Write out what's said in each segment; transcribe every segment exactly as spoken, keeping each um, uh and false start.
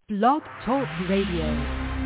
Blog Talk Radio.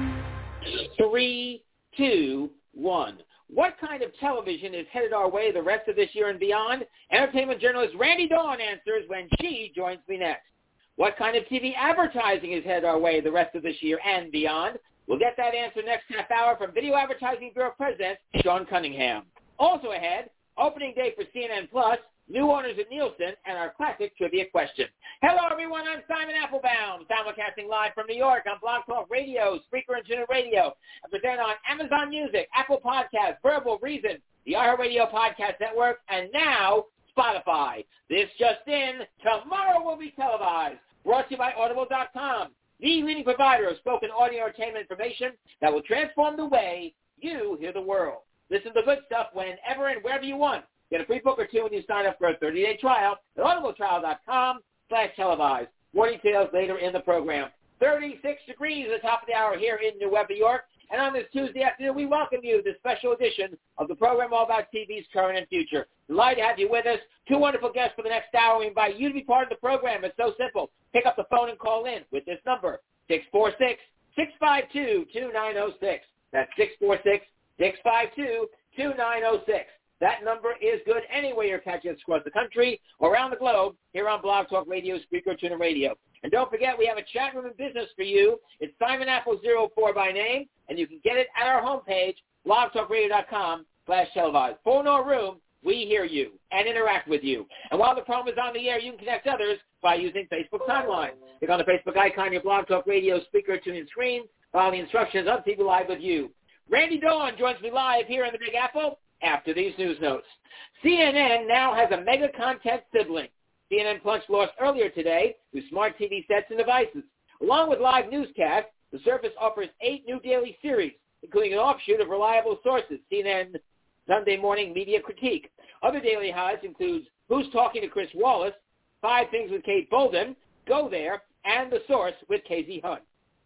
Three, two, one. What kind of television is headed our way the rest of this year and beyond? Entertainment journalist Randy Dawn answers when she joins me next. What kind of T V advertising is headed our way the rest of this year and beyond? We'll get that answer next half hour from Video Advertising Bureau President Sean Cunningham. Also ahead, opening day for C N N Plus, new owners at Nielsen, and our classic trivia question. Hello, everyone. I'm Simon Applebaum, simulcasting live from New York on Blog Talk Radio, Spreaker and Tuner Radio, and present on Amazon Music, Apple Podcasts, Verbal, Reason, the iHeartRadio Podcast Network, and now Spotify. This just in, tomorrow will be televised. Brought to you by Audible dot com, the leading provider of spoken audio entertainment information that will transform the way you hear the world. Listen to the good stuff whenever and wherever you want. Get a free book or two when you sign up for a thirty-day trial at audible trial dot com slash televised. More details later in the program. thirty-six degrees at the top of the hour here in New Webb, New York. And on this Tuesday afternoon, we welcome you to this special edition of the program all about T V's current and future. Delighted to have you with us. Two wonderful guests for the next hour. We invite you to be part of the program. It's so simple. Pick up the phone and call in with this number, six four six, six five two, two nine zero six. That's six four six, six five two, two nine zero six. That number is good anywhere you're catching us across the country or around the globe here on Blog Talk Radio, Spreaker, Tuner Radio. And don't forget, we have a chat room in business for you. It's Simon Apple zero four by name, and you can get it at our homepage, blog talk radio dot com slash televised. Phone or room, we hear you and interact with you. And while the program is on the air, you can connect others by using Facebook Timeline. Click on the Facebook icon on your Blog Talk Radio, Spreaker, Tuner screen. Follow the instructions on T V Live with you. Randy Dawn joins me live here in the Big Apple after these news notes. C N N now has a mega content sibling. C N N Plus launched earlier today with smart T V sets and devices. Along with live newscasts, the service offers eight new daily series, including an offshoot of reliable sources, C N N Sunday Morning Media Critique. Other daily highlights include Who's Talking to Chris Wallace, Five Things with Kate Bolden, Go There, and The Source with K Z Hunt.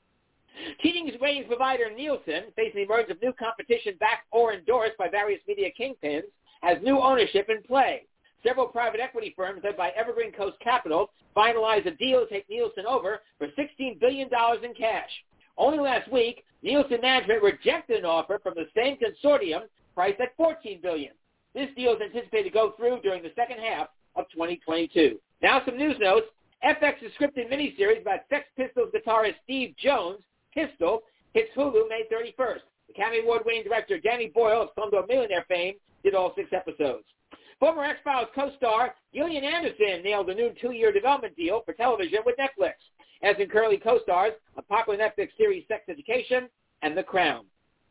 T V ratings provider Nielsen, facing the emergence of new competition backed or endorsed by various media kingpins, has new ownership in play. Several private equity firms led by Evergreen Coast Capital finalized a deal to take Nielsen over for sixteen billion dollars in cash. Only last week, Nielsen management rejected an offer from the same consortium priced at fourteen billion dollars. This deal is anticipated to go through during the second half of twenty twenty-two. Now some news notes. F X's scripted miniseries about Sex Pistols guitarist Steve Jones, Pistol, hits Hulu May thirty-first. Academy Award-winning director Danny Boyle of Slumdog Millionaire fame did all six episodes. Former X-Files co-star Gillian Anderson nailed a new two-year development deal for television with Netflix. Anderson currently co-stars on popular Netflix series Sex Education and The Crown.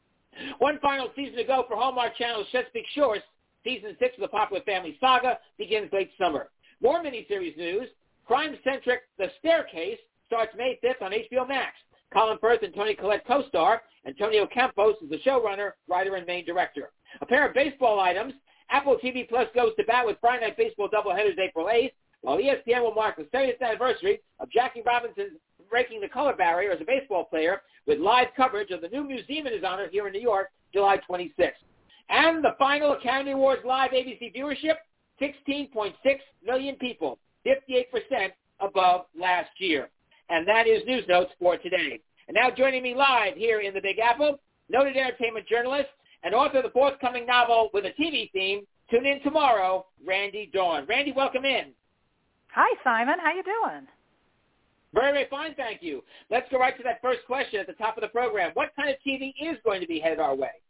One final season to go for Hallmark Channel's Chesapeake Shores. Season six of the popular family saga begins late summer. More miniseries news. Crime-centric The Staircase starts May fifth on H B O Max. Colin Firth and Toni Collette co-star. Antonio Campos is the showrunner, writer, and main director. A pair of baseball items. Apple T V Plus goes to bat with Friday Night Baseball doubleheaders April eighth, while E S P N will mark the seventieth anniversary of Jackie Robinson breaking the color barrier as a baseball player with live coverage of the new museum in his honor here in New York, July twenty-sixth. And the final Academy Awards live A B C viewership, sixteen point six million people, fifty-eight percent above last year. And that is News Notes for today. And now joining me live here in the Big Apple, noted entertainment journalist and author of the forthcoming novel with a T V theme, Tune In Tomorrow, Randy Dawn. Randy, welcome in. Hi, Simon. How you doing? Very, very fine, thank you. Let's go right to that first question at the top of the program. What kind of T V is going to be headed our way?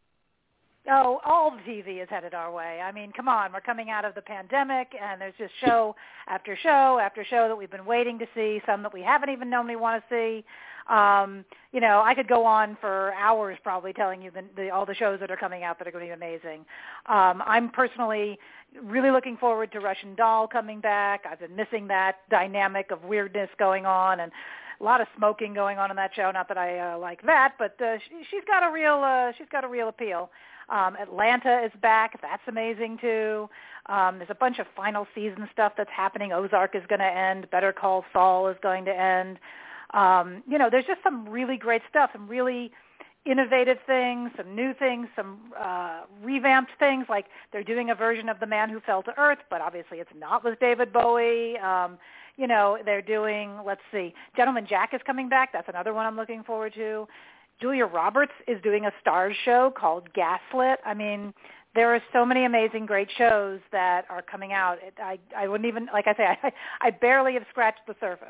Oh, all the T V is headed our way. I mean, come on. We're coming out of the pandemic, and there's just show after show after show that we've been waiting to see, some that we haven't even known we want to see. Um, you know, I could go on for hours probably telling you the, the, all the shows that are coming out that are going to be amazing. Um, I'm personally really looking forward to Russian Doll coming back. I've been missing that dynamic of weirdness going on, and a lot of smoking going on in that show. Not that I uh, like that, but uh, she, she's got a real uh, she's got a real appeal. Um, Atlanta is back. That's amazing too. Um, there's a bunch of final season stuff that's happening. Ozark is going to end. Better Call Saul is going to end. Um, you know, there's just some really great stuff, some really innovative things, some new things, some uh, revamped things. Like they're doing a version of The Man Who Fell to Earth, but obviously it's not with David Bowie. Um, You know, they're doing, let's see, Gentleman Jack is coming back. That's another one I'm looking forward to. Julia Roberts is doing a Starz show called Gaslit. I mean, there are so many amazing, great shows that are coming out. It, I, I wouldn't even, like I say, I, I barely have scratched the surface.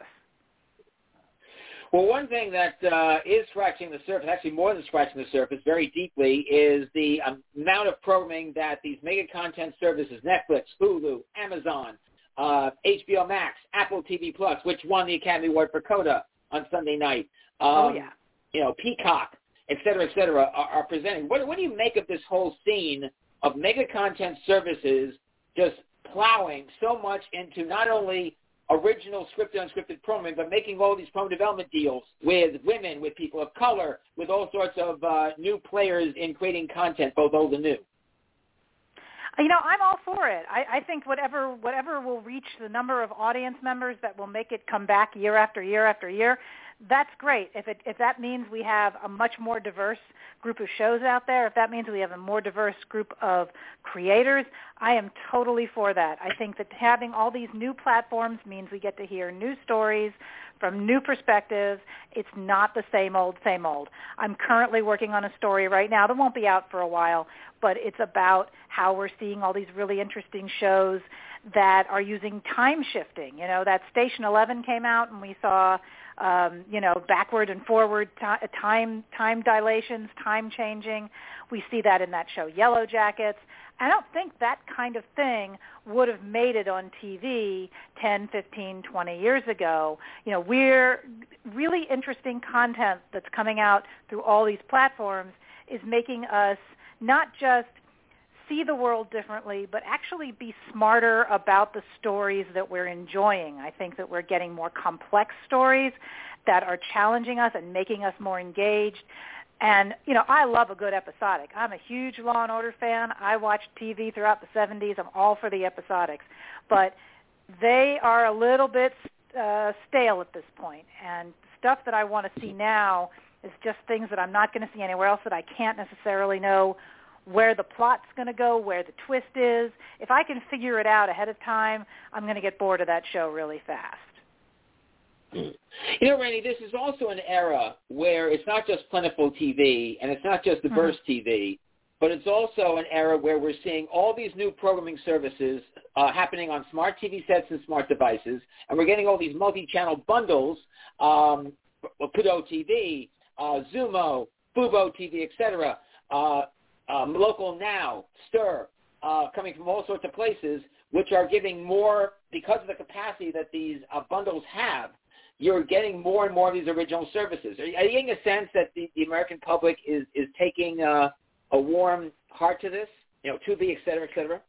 Well, one thing that uh, is scratching the surface, actually more than scratching the surface, very deeply, is the amount of programming that these mega content services, Netflix, Hulu, Amazon, uh, H B O Max, Apple T V Plus, which won the Academy Award for CODA on Sunday night, um, oh, yeah. you know, Peacock, et cetera, et cetera, are, are presenting. What, what do you make of this whole scene of mega content services just plowing so much into not only original scripted, unscripted programming, but making all these program development deals with women, with people of color, with all sorts of uh, new players in creating content, both old and new? You know, I'm all for it. I, I think whatever whatever will reach the number of audience members that will make it come back year after year after year, that's great. If it if that means we have a much more diverse group of shows out there, if that means we have a more diverse group of creators, I am totally for that. I think that having all these new platforms means we get to hear new stories from new perspectives. It's not the same old, same old. I'm currently working on a story right now that won't be out for a while, but it's about how we're seeing all these really interesting shows that are using time shifting. You know, that Station Eleven came out and we saw, um, you know, backward and forward t- time time dilations, time changing. We see that in that show Yellow Jackets. I don't think that kind of thing would have made it on T V ten, fifteen, twenty years ago. You know, we're really interesting content that's coming out through all these platforms is making us not just see the world differently, but actually be smarter about the stories that we're enjoying. I think that we're getting more complex stories that are challenging us and making us more engaged. And, you know, I love a good episodic. I'm a huge Law and Order fan. I watched T V throughout the seventies. I'm all for the episodics. But they are a little bit uh, stale at this point. And stuff that I want to see now is just things that I'm not going to see anywhere else, that I can't necessarily know where the plot's going to go, where the twist is. If I can figure it out ahead of time, I'm going to get bored of that show really fast. You know, Randy, this is also an era where it's not just plentiful T V and it's not just diverse mm-hmm. T V, but it's also an era where we're seeing all these new programming services uh, happening on smart T V sets and smart devices, and we're getting all these multi-channel bundles, um, Pluto T V, uh, Zumo, Fubo T V, et cetera, uh, um, Local Now, Stir, uh, coming from all sorts of places, which are giving more, because of the capacity that these uh, bundles have, you're getting more and more of these original services. Are you, are you getting a sense that the, the American public is, is taking uh, a warm heart to this, you know, Tubi, et cetera, et cetera?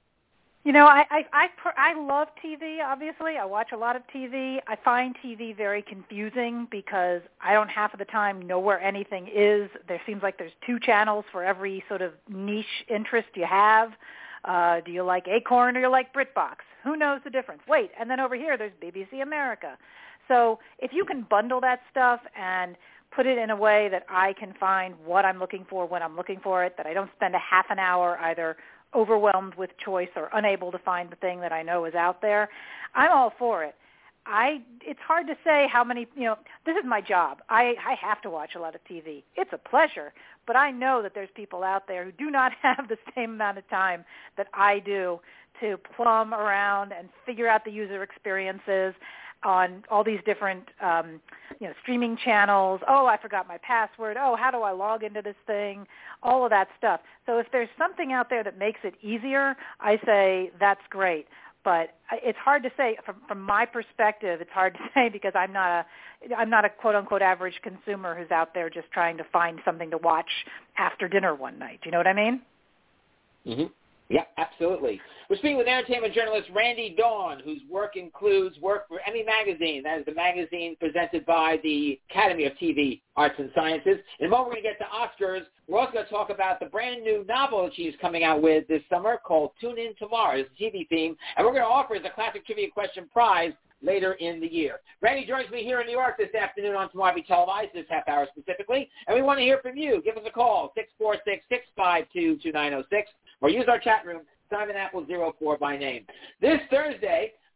You know, I, I, I, I love T V, obviously. I watch a lot of T V. I find T V very confusing because I don't half of the time know where anything is. There seems like there's two channels for every sort of niche interest you have. Uh, do you like Acorn or you like BritBox? Who knows the difference? Wait, and then over here there's B B C America. So if you can bundle that stuff and put it in a way that I can find what I'm looking for when I'm looking for it, that I don't spend a half an hour either overwhelmed with choice or unable to find the thing that I know is out there, I'm all for it. I it's hard to say how many, you know, this is my job. I, I have to watch a lot of T V. It's a pleasure, but I know that there's people out there who do not have the same amount of time that I do to plumb around and figure out the user experiences on all these different, um, you know, streaming channels. Oh, I forgot my password. Oh, how do I log into this thing? All of that stuff. So if there's something out there that makes it easier, I say that's great. But it's hard to say from, from my perspective. It's hard to say because I'm not a I'm not a quote unquote average consumer who's out there just trying to find something to watch after dinner one night. Do you know what I mean? Mm-hmm. Yeah, absolutely. We're speaking with entertainment journalist Randy Dawn, whose work includes work for Emmy Magazine. That is the magazine presented by the Academy of T V Arts and Sciences. In a moment, we're going to get to Oscars. We're also going to talk about the brand new novel that she's coming out with this summer called Tune In Tomorrow. It's a T V theme. And we're going to offer as a classic trivia question prize later in the year. Randy joins me here in New York this afternoon on Tomorrow Televised, this half hour specifically. And we want to hear from you. Give us a call, six four six, six five two, two nine zero six. Or use our chat room, Simon Apple zero four by name. This Thursday,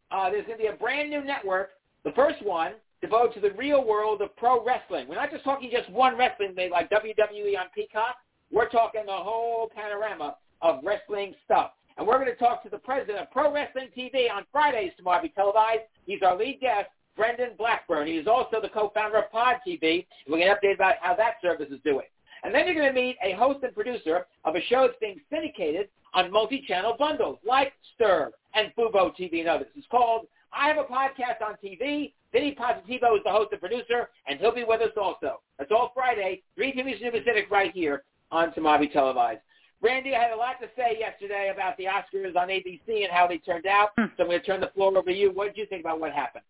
uh, there's going to be a brand new network, the first one, devoted to the real world of pro wrestling. We're not just talking just one wrestling thing like W W E on Peacock. We're talking the whole panorama of wrestling stuff. And we're going to talk to the president of Pro Wrestling T V on Fridays tomorrow, be televised. He's our lead guest, Brendan Blackburn. He is also the co-founder of Pod T V. And we're going to update about how that service is doing. And then you're going to meet a host and producer of a show that's being syndicated on multi-channel bundles like Stir and Fubo T V and others. It's called I Have a Podcast on T V. Vinny Positivo is the host and producer, and he'll be with us also. That's all Friday, three T V Pacific right here on Tomavi Televised. Randy, I had a lot to say yesterday about the Oscars on A B C and how they turned out, so I'm going to turn the floor over to you. What did you think about what happened?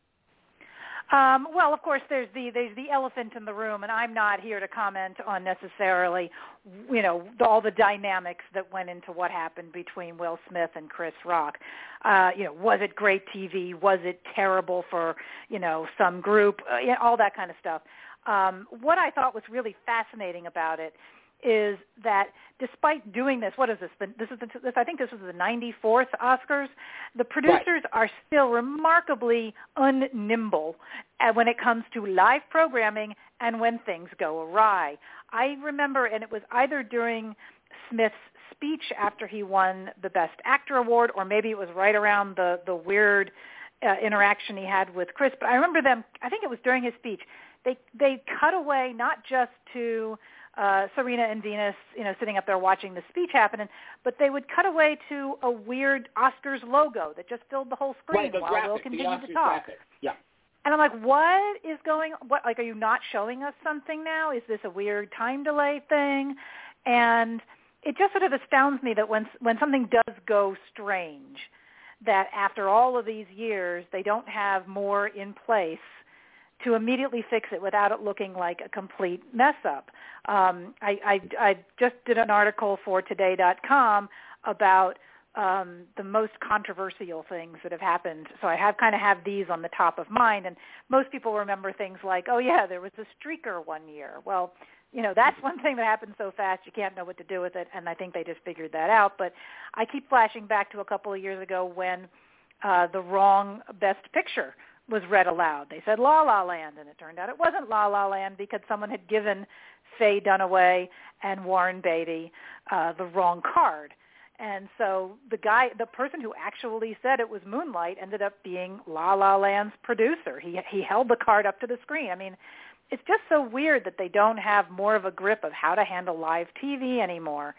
Um, well, of course, there's the there's the elephant in the room, and I'm not here to comment on necessarily, you know, the, all the dynamics that went into what happened between Will Smith and Chris Rock. Uh, you know, was it great T V? Was it terrible for, you know, some group? Uh, you know, all that kind of stuff. Um, what I thought was really fascinating about it is that despite doing this, what is this? This is the, this, I think this was the ninety-fourth Oscars. The producers right. are still remarkably unnimble when it comes to live programming and when things go awry. I remember, and it was either during Smith's speech after he won the Best Actor award, or maybe it was right around the the weird uh, interaction he had with Chris. But I remember them. I think it was during his speech. They they cut away not just to Uh, Serena and Venus, you know, sitting up there watching the speech happen, but they would cut away to a weird Oscars logo that just filled the whole screen right, the while graphic, Will continued to talk. Graphic. Yeah. And I'm like, what is going on? What, like, are you not showing us something now? Is this a weird time delay thing? And it just sort of astounds me that when when something does go strange, that after all of these years, they don't have more in place to immediately fix it without it looking like a complete mess up. Um, I, I, I just did an article for today dot com about um, the most controversial things that have happened. So I have kind of have these on the top of mind, and most people remember things like, oh yeah, there was a streaker one year. Well, you know, that's one thing that happened so fast you can't know what to do with it, and I think they just figured that out. But I keep flashing back to a couple of years ago when uh, the wrong Best Picture was read aloud. They said La La Land, and it turned out it wasn't La La Land because someone had given Faye Dunaway and Warren Beatty uh, the wrong card. And so the guy, the person who actually said it was Moonlight ended up being La La Land's producer. He he held the card up to the screen. I mean, it's just so weird that they don't have more of a grip of how to handle live T V anymore.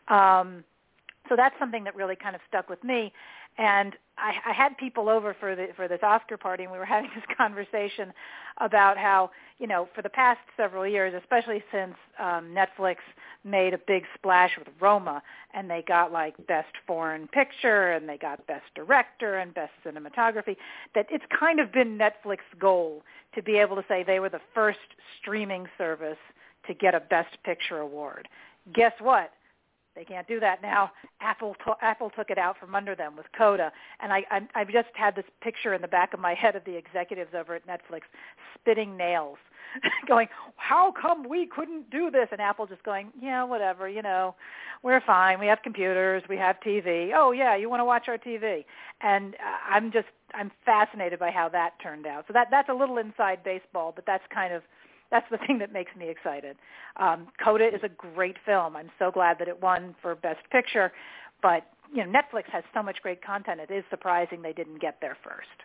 Um, so that's something that really kind of stuck with me. And I, I had people over for the for this Oscar party, and we were having this conversation about how, you know, for the past several years, especially since um, Netflix made a big splash with Roma, and they got like Best Foreign Picture, and they got Best Director and Best Cinematography, that it's kind of been Netflix's goal to be able to say they were the first streaming service to get a Best Picture award. Guess what? They can't do that now. Apple t- Apple took it out from under them with Coda, and I, I I've just had this picture in the back of my head of the executives over at Netflix spitting nails, going, "How come we couldn't do this?" And Apple just going, "Yeah, whatever, you know, we're fine. We have computers, we have T V. Oh yeah, you want to watch our T V?" And uh, I'm just I'm fascinated by how that turned out. So that that's a little inside baseball, but that's kind of That's the thing that makes me excited. Um, Coda is a great film. I'm so glad that it won for Best Picture. But, you know, Netflix has so much great content, it is surprising they didn't get there first.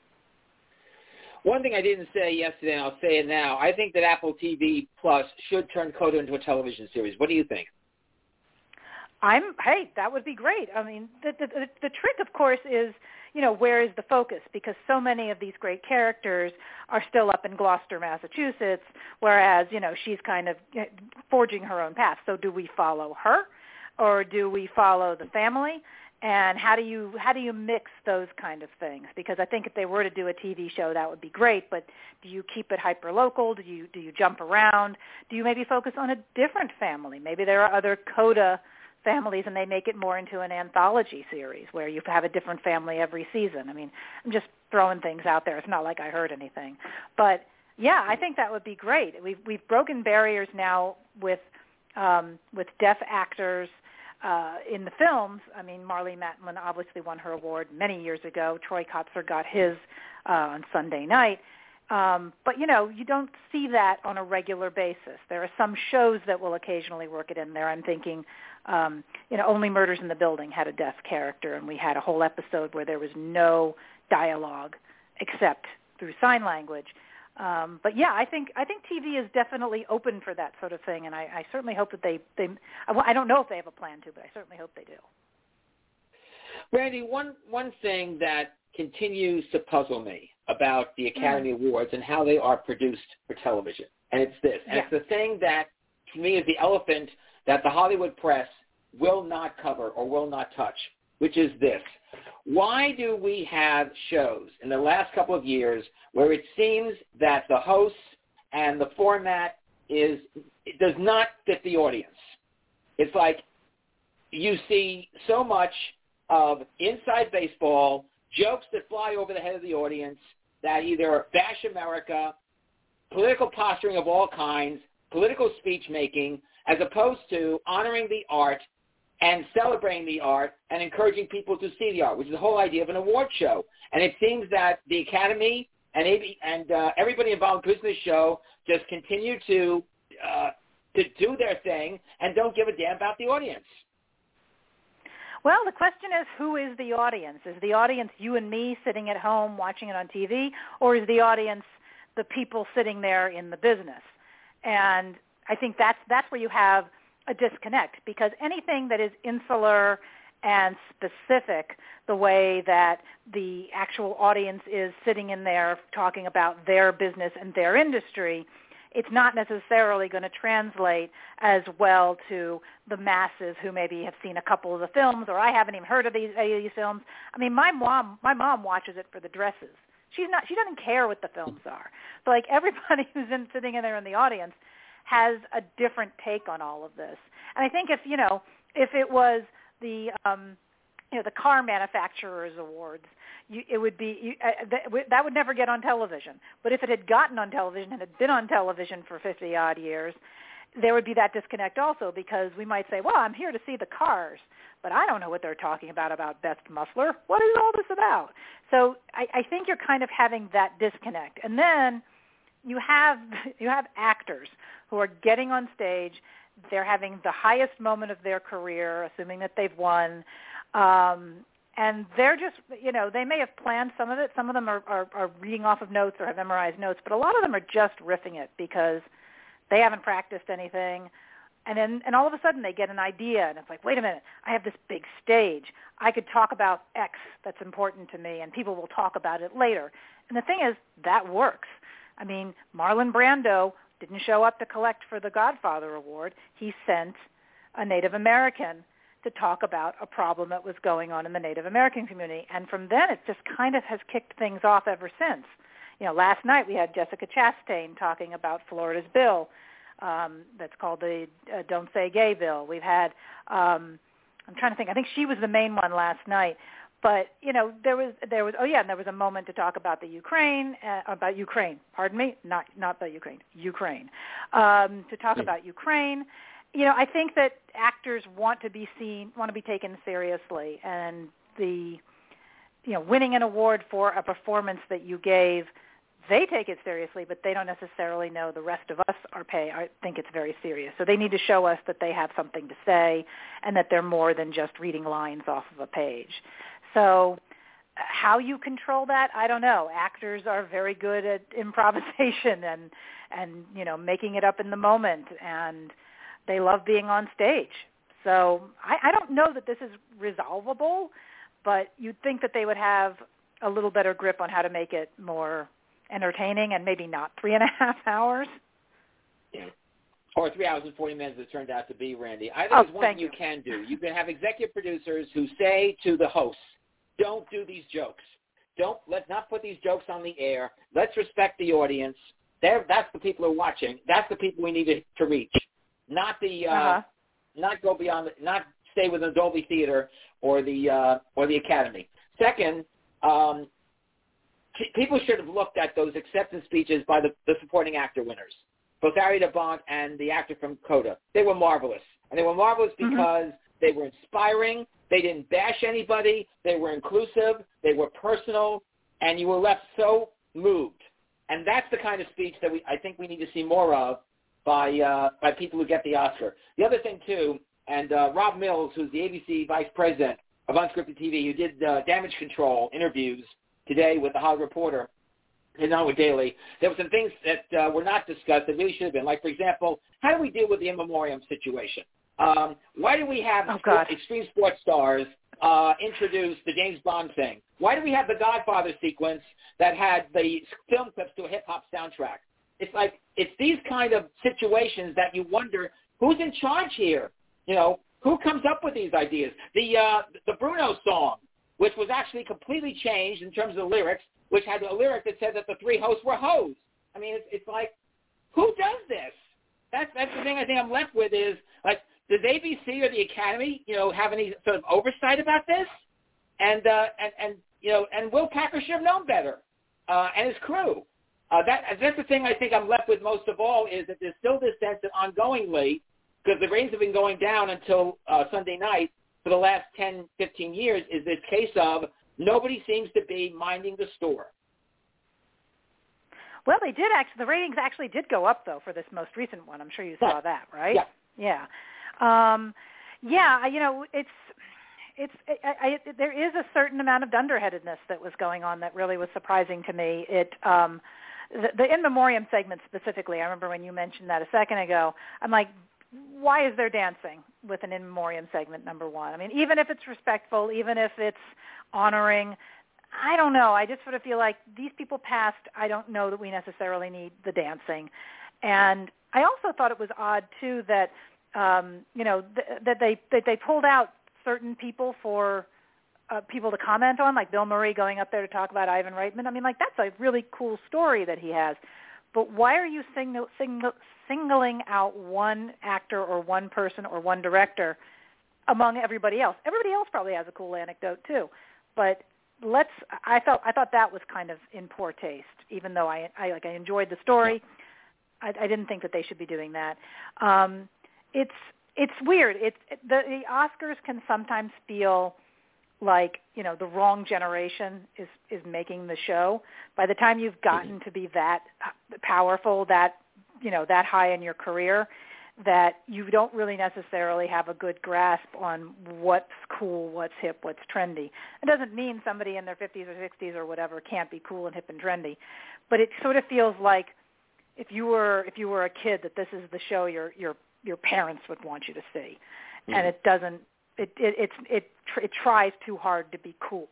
One thing I didn't say yesterday, and I'll say it now, I think that Apple T V Plus should turn Coda into a television series. What do you think? I'm, hey, that would be great. I mean, the, the, the, the trick, of course, is, you know, where is the focus? Because so many of these great characters are still up in Gloucester, Massachusetts, whereas, you know, she's kind of forging her own path. So do we follow her, or do we follow the family? And how do you how do you mix those kind of things? Because I think if they were to do a T V show, that would be great. But do you keep it hyper local? Do you do you jump around? Do you maybe focus on a different family? Maybe there are other Coda families, and they make it more into an anthology series where you have a different family every season. I mean, I'm just throwing things out there. It's not like I heard anything. But, yeah, I think that would be great. We've, we've broken barriers now with um, with deaf actors uh, in the films, I mean, Marlee Matlin obviously won her award many years ago. Troy Kotsur got his uh, on Sunday night. Um, but, you know, you don't see that on a regular basis. There are some shows that will occasionally work it in there. I'm thinking, um, you know, Only Murders in the Building had a deaf character, and we had a whole episode where there was no dialogue except through sign language. Um, but yeah, I think I think T V is definitely open for that sort of thing, and I, I certainly hope that they, they I, I don't know if they have a plan to, but I certainly hope they do. Randi, one one thing that continues to puzzle me about the Academy mm. Awards and how they are produced for television, and it's this, and yeah. it's the thing that to me is the elephant that the Hollywood press will not cover or will not touch, which is this. Why do we have shows in the last couple of years where it seems that the hosts and the format is it does not fit the audience? It's like you see so much of inside baseball, jokes that fly over the head of the audience that either bash America, political posturing of all kinds, political speech making, as opposed to honoring the art and celebrating the art and encouraging people to see the art, which is the whole idea of an award show. And it seems that the Academy and A B, and uh, everybody involved in this show just continue to uh, to do their thing and don't give a damn about the audience. Well, the question is, who is the audience? Is the audience you and me sitting at home watching it on T V, or is the audience the people sitting there in the business? And I think that's that's where you have a disconnect, because anything that is insular and specific, the way that the actual audience is sitting in there talking about their business and their industry, it's not necessarily going to translate as well to the masses who maybe have seen a couple of the films, or I haven't even heard of these, any of these films. I mean, my mom, my mom watches it for the dresses. She's not, she doesn't care what the films are. So like everybody who's in, sitting in there in the audience has a different take on all of this. And I think if, you know, if it was the, um, you know, the car manufacturers awards, you, it would be, you, uh, that, that would never get on television. But if it had gotten on television and had been on television for fifty odd years, there would be that disconnect also, because we might say, well, I'm here to see the cars, but I don't know what they're talking about, about Beth Muffler. What is all this about? So I, I think you're kind of having that disconnect. And then you have you have actors who are getting on stage. They're having the highest moment of their career, assuming that they've won. Um, and they're just, you know, they may have planned some of it. Some of them are, are, are reading off of notes or have memorized notes, but a lot of them are just riffing it because they haven't practiced anything. And then, and all of a sudden they get an idea, and it's like, wait a minute, I have this big stage. I could talk about X that's important to me, and people will talk about it later. And the thing is, that works. I mean, Marlon Brando didn't show up to collect for the Godfather Award. He sent a Native American to talk about a problem that was going on in the Native American community. And from then, it just kind of has kicked things off ever since. You know, last night we had Jessica Chastain talking about Florida's bill um, that's called the uh, Don't Say Gay bill. We've had, um, I'm trying to think, I think she was the main one last night. But, you know, there was, there was, oh yeah, and there was a moment to talk about the Ukraine, uh, about Ukraine, pardon me, not, not the Ukraine, Ukraine, um, to talk yeah. about Ukraine. You know, I think that actors want to be seen, want to be taken seriously, and the, you know, winning an award for a performance that you gave, they take it seriously, but they don't necessarily know the rest of us are pay, I think it's very serious. So they need to show us that they have something to say and that they're more than just reading lines off of a page. So how you control that, I don't know. Actors are very good at improvisation and, and you know, making it up in the moment, and they love being on stage. So I, I don't know that this is resolvable, but you'd think that they would have a little better grip on how to make it more entertaining and maybe not three and a half hours. Yeah. Or three hours and forty minutes, it turned out to be, Randi. I think oh, it's one thing you, you can do. You can have executive producers who say to the hosts, don't do these jokes. Don't let's not put these jokes on the air. Let's respect the audience. They're, that's the people who are watching. That's the people we need to, to reach. Not the uh, uh-huh. not go beyond, not stay within the Dolby Theater or the uh, or the Academy. Second, um, t- people should have looked at those acceptance speeches by the, the supporting actor winners, both Ari DeBont and the actor from Coda. They were marvelous, and they were marvelous because mm-hmm. They were inspiring. They didn't bash anybody. They were inclusive. They were personal. And you were left so moved. And that's the kind of speech that we I think we need to see more of by uh, by people who get the Oscar. The other thing, too, and uh, Rob Mills, who's the A B C vice president of Unscripted T V, who did uh, Damage Control interviews today with the Hollywood Reporter and Hollywood Daily, there were some things that uh, were not discussed that really should have been. Like, for example, how do we deal with the in memoriam situation? Um, why do we have oh, sport, extreme sports stars uh, introduce the James Bond thing? Why do we have the Godfather sequence that had the film clips to a hip-hop soundtrack? It's like, it's these kind of situations that you wonder, who's in charge here? You know, who comes up with these ideas? The uh, the Bruno song, which was actually completely changed in terms of the lyrics, which had a lyric that said that the three hosts were hoes. I mean, it's, it's like, who does this? That's that's the thing I think I'm left with is, like, does A B C or the Academy, you know, have any sort of oversight about this? And, uh, and, and you know, and Will Packer should have known better, uh, and his crew. Uh, that, that's the thing I think I'm left with most of all is that there's still this sense that ongoingly, because the ratings have been going down until uh, Sunday night for the last ten, fifteen years, is this case of nobody seems to be minding the store. Well, they did actually. The ratings actually did go up, though, for this most recent one. I'm sure you saw that, right? Yeah. Yeah. Um, yeah, you know, it's, it's, I, I, there is a certain amount of dunderheadedness that was going on that really was surprising to me. It, um, the, the in memoriam segment specifically, I remember when you mentioned that a second ago, I'm like, why is there dancing with an in memoriam segment, number one? I mean, even if it's respectful, even if it's honoring, I don't know. I just sort of feel like these people passed. I don't know that we necessarily need the dancing. And I also thought it was odd, too, that, um, you know, th- that they that they pulled out certain people for uh, people to comment on, like Bill Murray going up there to talk about Ivan Reitman. I mean, like, that's a really cool story that he has. But why are you sing- sing- singling out one actor or one person or one director among everybody else? Everybody else probably has a cool anecdote, too. But let's. I felt. I thought that was kind of in poor taste. Even though I, I like, I enjoyed the story, I, I didn't think that they should be doing that. Um, it's it's weird. It's the, the Oscars can sometimes feel like, you know, the wrong generation is is making the show. By the time you've gotten to be that powerful, that you know, that high in your career, that you don't really necessarily have a good grasp on what's cool, what's hip, what's trendy. It doesn't mean somebody in their fifties or sixties or whatever can't be cool and hip and trendy, but it sort of feels like if you were if you were a kid, that this is the show your your your parents would want you to see, mm-hmm. and it doesn't. It it it's, it it tries too hard to be cool.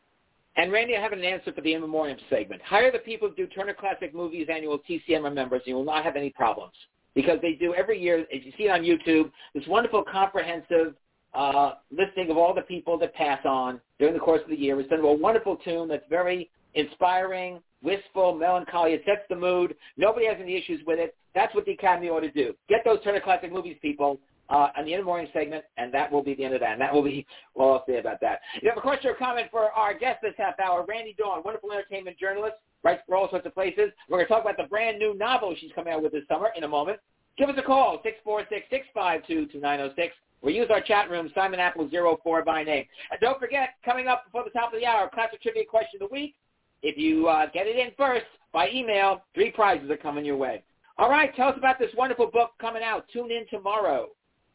And Randy, I have an answer for the in memoriam segment. Hire the people who do Turner Classic Movies annual T C M members, and you will not have any problems. Because they do every year, as you see it on YouTube, this wonderful comprehensive uh, listing of all the people that pass on during the course of the year. It's done to a wonderful tune that's very inspiring, wistful, melancholy. It sets the mood. Nobody has any issues with it. That's what the Academy ought to do. Get those Turner Classic Movies people uh, on the in memoriam segment, and that will be the end of that. And that will be all I'll say about that. You have a question or comment for our guest this half hour, Randy Dawn, wonderful entertainment journalist, writes for all sorts of places. We're going to talk about the brand new novel she's coming out with this summer in a moment. Give us a call, six four six, six five two, two nine zero six, or use our chat room, Simon Apple zero four by name. And don't forget, coming up before the top of the hour, Classic Trivia Question of the Week. If you uh, get it in first by email, three prizes are coming your way. All right, tell us about this wonderful book coming out. Tune in tomorrow.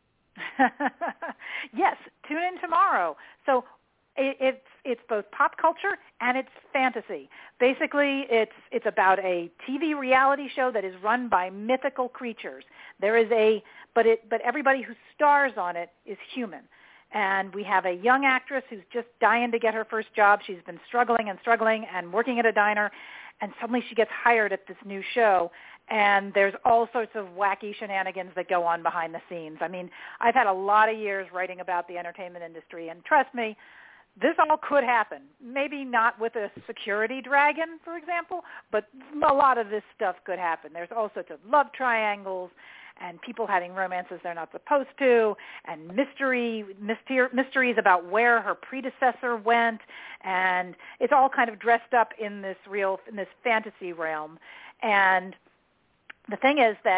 Yes, tune in tomorrow. So it, it's it's both pop culture and it's fantasy. Basically, it's it's about a T V reality show that is run by mythical creatures. There is a but it but everybody who stars on it is human. And we have a young actress who's just dying to get her first job. She's been struggling and struggling and working at a diner, and suddenly she gets hired at this new show. And there's all sorts of wacky shenanigans that go on behind the scenes. I mean, I've had a lot of years writing about the entertainment industry, and trust me, this all could happen. Maybe not with a security dragon, for example, but a lot of this stuff could happen. There's all sorts of love triangles and people having romances they're not supposed to, and mystery myster- mysteries about where her predecessor went, and it's all kind of dressed up in this real in this fantasy realm. And the thing is that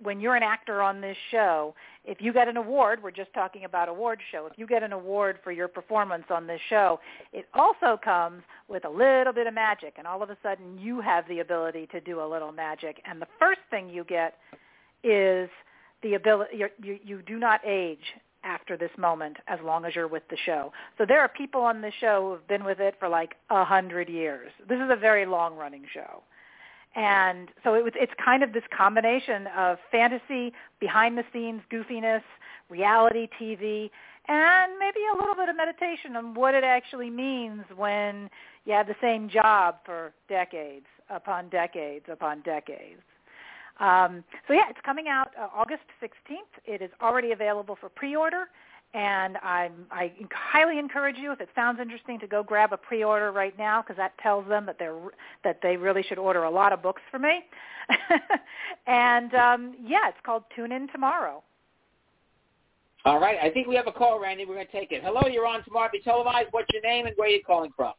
when you're an actor on this show, if you get an award, we're just talking about award show, if you get an award for your performance on this show, it also comes with a little bit of magic, and all of a sudden you have the ability to do a little magic. And the first thing you get is the ability, you, you, you do not age after this moment as long as you're with the show. So there are people on this show who have been with it for like a hundred years. This is a very long-running show. And so it was, it's kind of this combination of fantasy, behind-the-scenes goofiness, reality T V, and maybe a little bit of meditation on what it actually means when you have the same job for decades upon decades upon decades. Um, so, yeah, it's coming out uh, August sixteenth. It is already available for pre-order. And I'm, I highly encourage you, if it sounds interesting, to go grab a pre-order right now, because that tells them that they're that they really should order a lot of books for me. and um, yeah, it's called Tune In Tomorrow. All right, I think we have a call, Randy. We're going to take it. Hello, you're on Tomorrow Be Televised. What's your name and where are you calling from?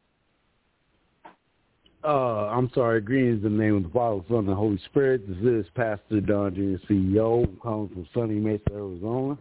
Uh, I'm sorry. Greetings in the name of the Father, Son, and the Holy Spirit. This is Pastor Don Junior C E O. I'm calling from sunny Mesa, Arizona.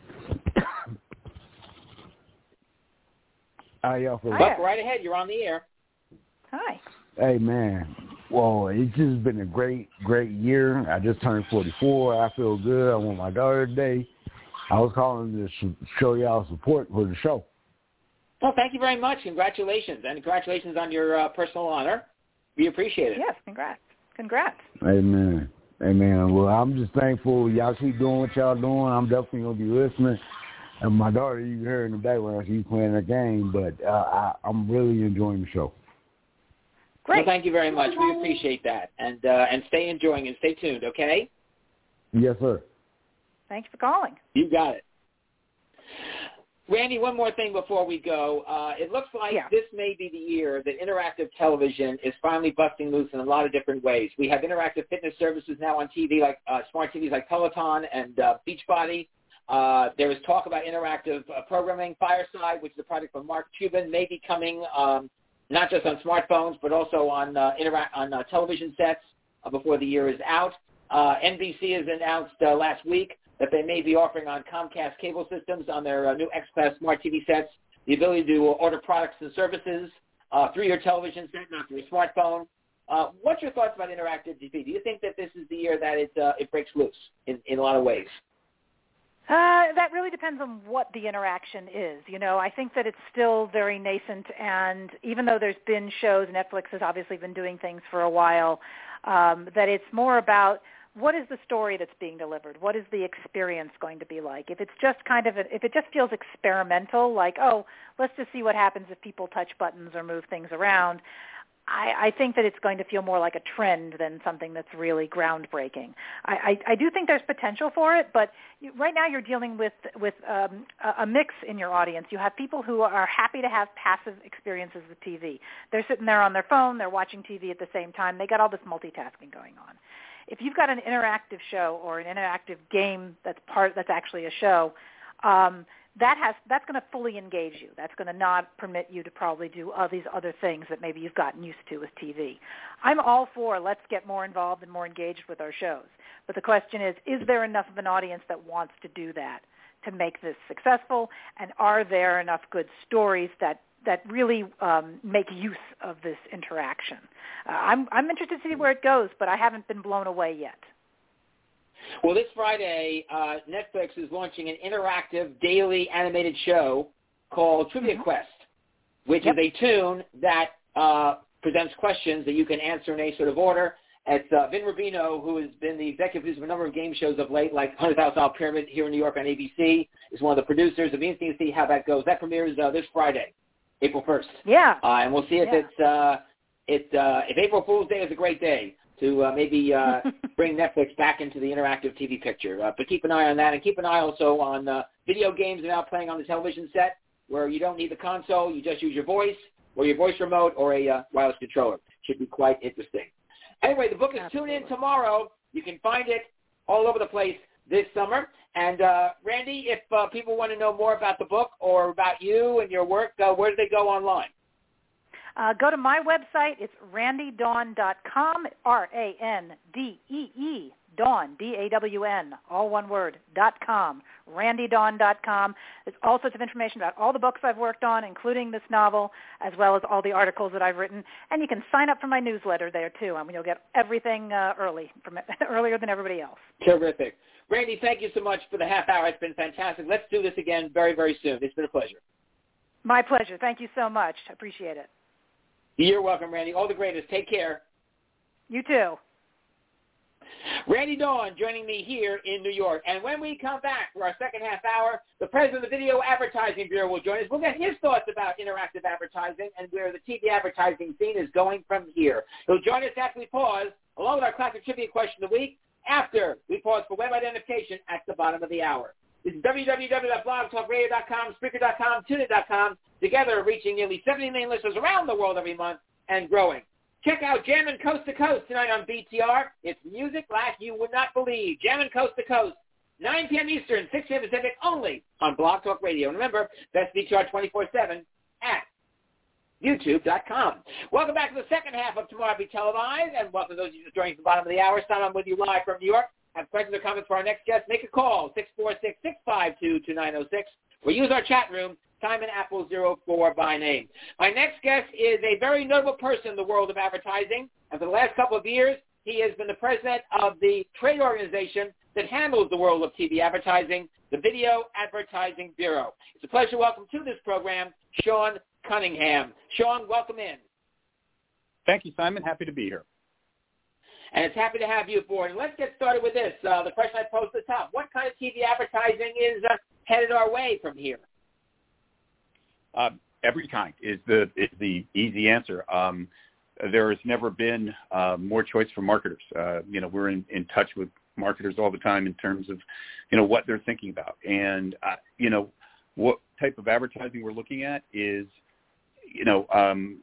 How y'all feeling? Buck right ahead. You're on the air. Hi. Hey, man. Well, it's just been a great, great year. I just turned forty-four. I feel good. I want my daughter today. I was calling to show y'all support for the show. Well, thank you very much. Congratulations. And congratulations on your uh, personal honor. We appreciate it. Yes, congrats. Congrats. Amen. Amen. Well, I'm just thankful. Y'all keep doing what y'all doing. I'm definitely going to be listening. And my daughter, you heard in the background, she's playing her game, but uh, I, I'm really enjoying the show. Great. Well, thank you very much. We appreciate that. And uh, and stay enjoying and stay tuned, okay? Yes, sir. Thanks for calling. You got it. Randy, one more thing before we go. Uh, it looks like yeah. this may be the year that interactive television is finally busting loose in a lot of different ways. We have interactive fitness services now on T V, like uh, smart T Vs like Peloton and uh, Beachbody. Uh, there is talk about interactive uh, programming. Fireside, which is a project from Mark Cuban, may be coming um, not just on smartphones but also on uh, interact on uh, television sets uh, before the year is out. Uh, N B C has announced uh, last week that they may be offering on Comcast cable systems on their uh, new X Class smart T V sets the ability to order products and services uh, through your television set, not through your smartphone. Uh, what's your thoughts about interactive T V? Do you think that this is the year that it uh, it breaks loose in, in a lot of ways? Uh, that really depends on what the interaction is. You know, I think that it's still very nascent, and even though there's been shows, Netflix has obviously been doing things for a while, um, that it's more about what is the story that's being delivered? What is the experience going to be like? If it's just kind of, a, if it just feels experimental, like, oh, let's just see what happens if people touch buttons or move things around, I, I think that it's going to feel more like a trend than something that's really groundbreaking. I, I, I do think there's potential for it, but you, right now you're dealing with with um, a, a mix in your audience. You have people who are happy to have passive experiences with T V. They're sitting there on their phone, they're watching T V at the same time. They got all this multitasking going on. If you've got an interactive show or an interactive game that's part that's actually a show, um, that has that's going to fully engage you. That's going to not permit you to probably do all these other things that maybe you've gotten used to with T V. I'm all for let's get more involved and more engaged with our shows. But the question is, is there enough of an audience that wants to do that to make this successful? And are there enough good stories that that really um, make use of this interaction? Uh, I'm, I'm interested to see where it goes, but I haven't been blown away yet. Well, this Friday, uh, Netflix is launching an interactive daily animated show called Trivia mm-hmm. Quest, which yep. is a tune that uh, presents questions that you can answer in any sort of order. It's uh, Vin Rubino, who has been the executive producer of a number of game shows of late, like one hundred thousand dollar Pyramid here in New York on A B C, is one of the producers. It'll be interesting to see how that goes. That premieres uh, this Friday, April first. Yeah. Uh, and we'll see if yeah. it's uh, it, uh, if April Fool's Day is a great day to uh, maybe uh, bring Netflix back into the interactive T V picture. Uh, but keep an eye on that, and keep an eye also on uh, video games that are now playing on the television set where you don't need the console, you just use your voice or your voice remote or a uh, wireless controller. Should be quite interesting. Anyway, the book is Absolutely. Tune In Tomorrow. You can find it all over the place this summer. And, uh, Randy, if uh, people want to know more about the book or about you and your work, uh, where do they go online? Uh, go to my website. It's randy dawn dot com, R A N D E E Dawn, D A W N, all one word, dot com, randy dawn dot com. There's all sorts of information about all the books I've worked on, including this novel, as well as all the articles that I've written. And you can sign up for my newsletter there, too. I mean, you'll get everything uh, early, from earlier than everybody else. Terrific. Randy, thank you so much for the half hour. It's been fantastic. Let's do this again very, very soon. It's been a pleasure. My pleasure. Thank you so much. I appreciate it. You're welcome, Randy. All the greatest. Take care. You too. Randy Dawn joining me here in New York. And when we come back for our second half hour, the president of the Video Advertising Bureau will join us. We'll get his thoughts about interactive advertising and where the T V advertising scene is going from here. He'll join us after we pause, along with our classic trivia question of the week, after we pause for web identification at the bottom of the hour. This is w w w dot blog talk radio dot com, Spreaker dot com, Tune In dot com, together reaching nearly seventy million listeners around the world every month and growing. Check out Jammin' Coast to Coast tonight on B T R. It's music like you would not believe. Jammin' Coast to Coast, nine p.m. Eastern, six p.m. Pacific, only on Blog Talk Radio. And remember, that's B T R twenty-four seven at YouTube dot com. Welcome back to the second half of Tomorrow Be Televised, and welcome to those of you joining at the bottom of the hour. Simon, I'm with you live from New York. Have questions or comments for our next guest? Make a call, six four six, six five two, two nine zero six, or use our chat room, Simon Apple zero four by name. My next guest is a very notable person in the world of advertising, and for the last couple of years, he has been the president of the trade organization that handles the world of T V advertising, the Video Advertising Bureau. It's a pleasure to welcome to this program Sean Cunningham. Sean, welcome in. Thank you, Simon. Happy to be here. And it's happy to have you aboard. And let's get started with this. Uh, the question I posed at the top. What kind of T V advertising is uh, headed our way from here? Uh, every kind is the is the easy answer. Um, there has never been uh, more choice for marketers. Uh, you know, we're in, in touch with marketers all the time in terms of, you know, what they're thinking about. And, uh, you know, what type of advertising we're looking at is, you know, um,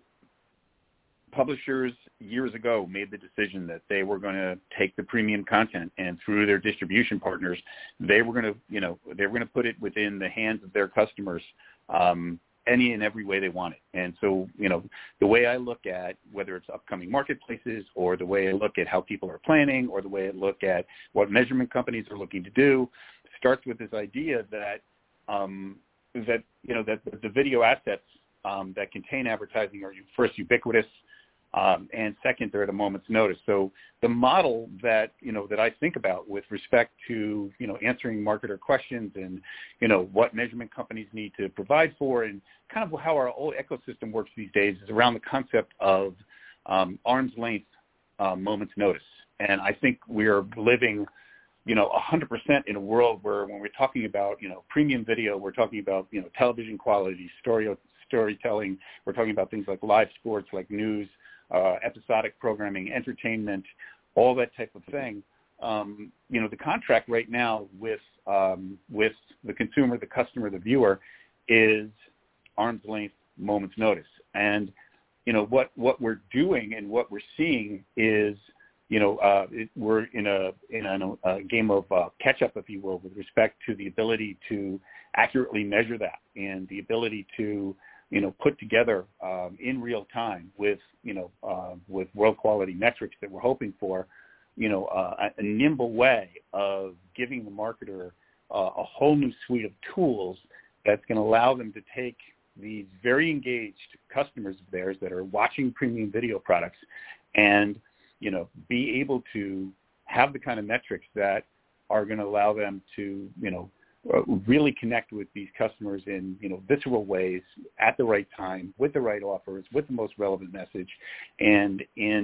publishers years ago made the decision that they were going to take the premium content and through their distribution partners, they were going to, you know, they were going to put it within the hands of their customers um, any and every way they want it. And so, you know, the way I look at whether it's upcoming marketplaces or the way I look at how people are planning or the way I look at what measurement companies are looking to do starts with this idea that, um, that you know, that the video assets um, that contain advertising are first ubiquitous, Um, and second, they're at a moment's notice. So the model that, you know, that I think about with respect to, you know, answering marketer questions and, you know, what measurement companies need to provide for and kind of how our whole ecosystem works these days is around the concept of um, arm's length uh, moment's notice. And I think we're living, you know, one hundred percent in a world where when we're talking about, you know, premium video, we're talking about, you know, television quality, story, storytelling, we're talking about things like live sports, like news, Uh, episodic programming, entertainment, all that type of thing. Um, you know, the contract right now with um, with the consumer, the customer, the viewer is arm's length, moment's notice. And you know what what we're doing and what we're seeing is, you know, uh, it, we're in a in a, a game of uh, catch up, if you will, with respect to the ability to accurately measure that and the ability to, you know, put together um, in real time with, you know, uh, with world quality metrics that we're hoping for, you know, uh, a, a nimble way of giving the marketer uh, a whole new suite of tools that's going to allow them to take these very engaged customers of theirs that are watching premium video products and, you know, be able to have the kind of metrics that are going to allow them to, you know, really connect with these customers in, you know, visceral ways at the right time with the right offers, with the most relevant message, and in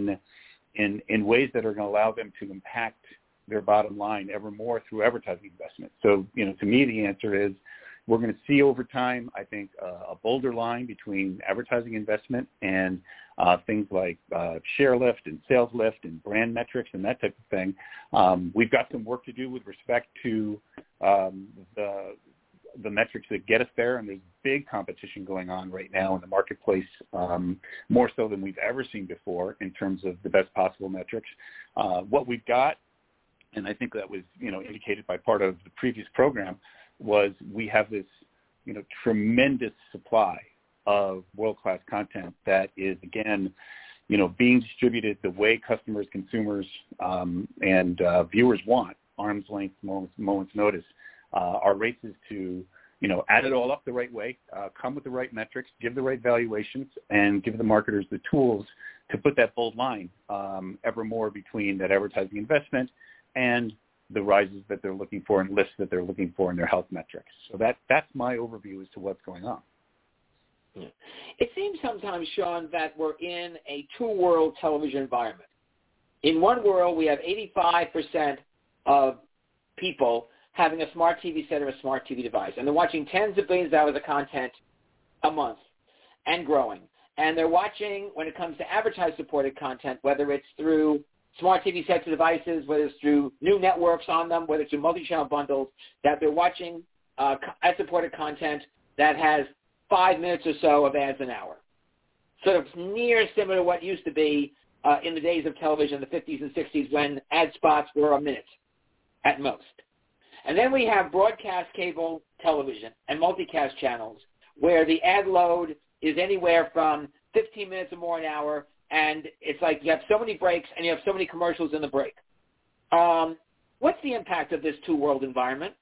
in in ways that are going to allow them to impact their bottom line ever more through advertising investment. So, you know, to me, the answer is we're going to see over time, I think, uh, a bolder line between advertising investment and uh, things like uh, share lift and sales lift and brand metrics and that type of thing. Um, we've got some work to do with respect to um, the the metrics that get us there, and there's big competition going on right now in the marketplace, um, more so than we've ever seen before in terms of the best possible metrics. Uh, what we've got, and I think that was, you know, indicated by part of the previous program, was we have this, you know, tremendous supply of world-class content that is, again, you know, being distributed the way customers, consumers, um, and uh, viewers want, arm's length, moments, moments notice. Uh, our race is to, you know, add it all up the right way, uh, come with the right metrics, give the right valuations, and give the marketers the tools to put that bold line um, ever more between that advertising investment and the rises that they're looking for and lifts that they're looking for in their health metrics. So that that's my overview as to what's going on. Yeah. It seems sometimes, Sean, that we're in a two-world television environment. In one world, we have eighty-five percent of people having a smart T V set or a smart T V device, and they're watching tens of billions of dollars of content a month and growing. And they're watching, when it comes to advertising-supported content, whether it's through smart T V sets or devices, whether it's through new networks on them, whether it's through multi-channel bundles, that they're watching uh, ad-supported content that has five minutes or so of ads an hour. Sort of near similar to what used to be uh, in the days of television in the fifties and sixties when ad spots were a minute at most. And then we have broadcast cable television and multicast channels where the ad load is anywhere from fifteen minutes or more an hour, and it's like you have so many breaks and you have so many commercials in the break. Um, what's the impact of this two-world environment?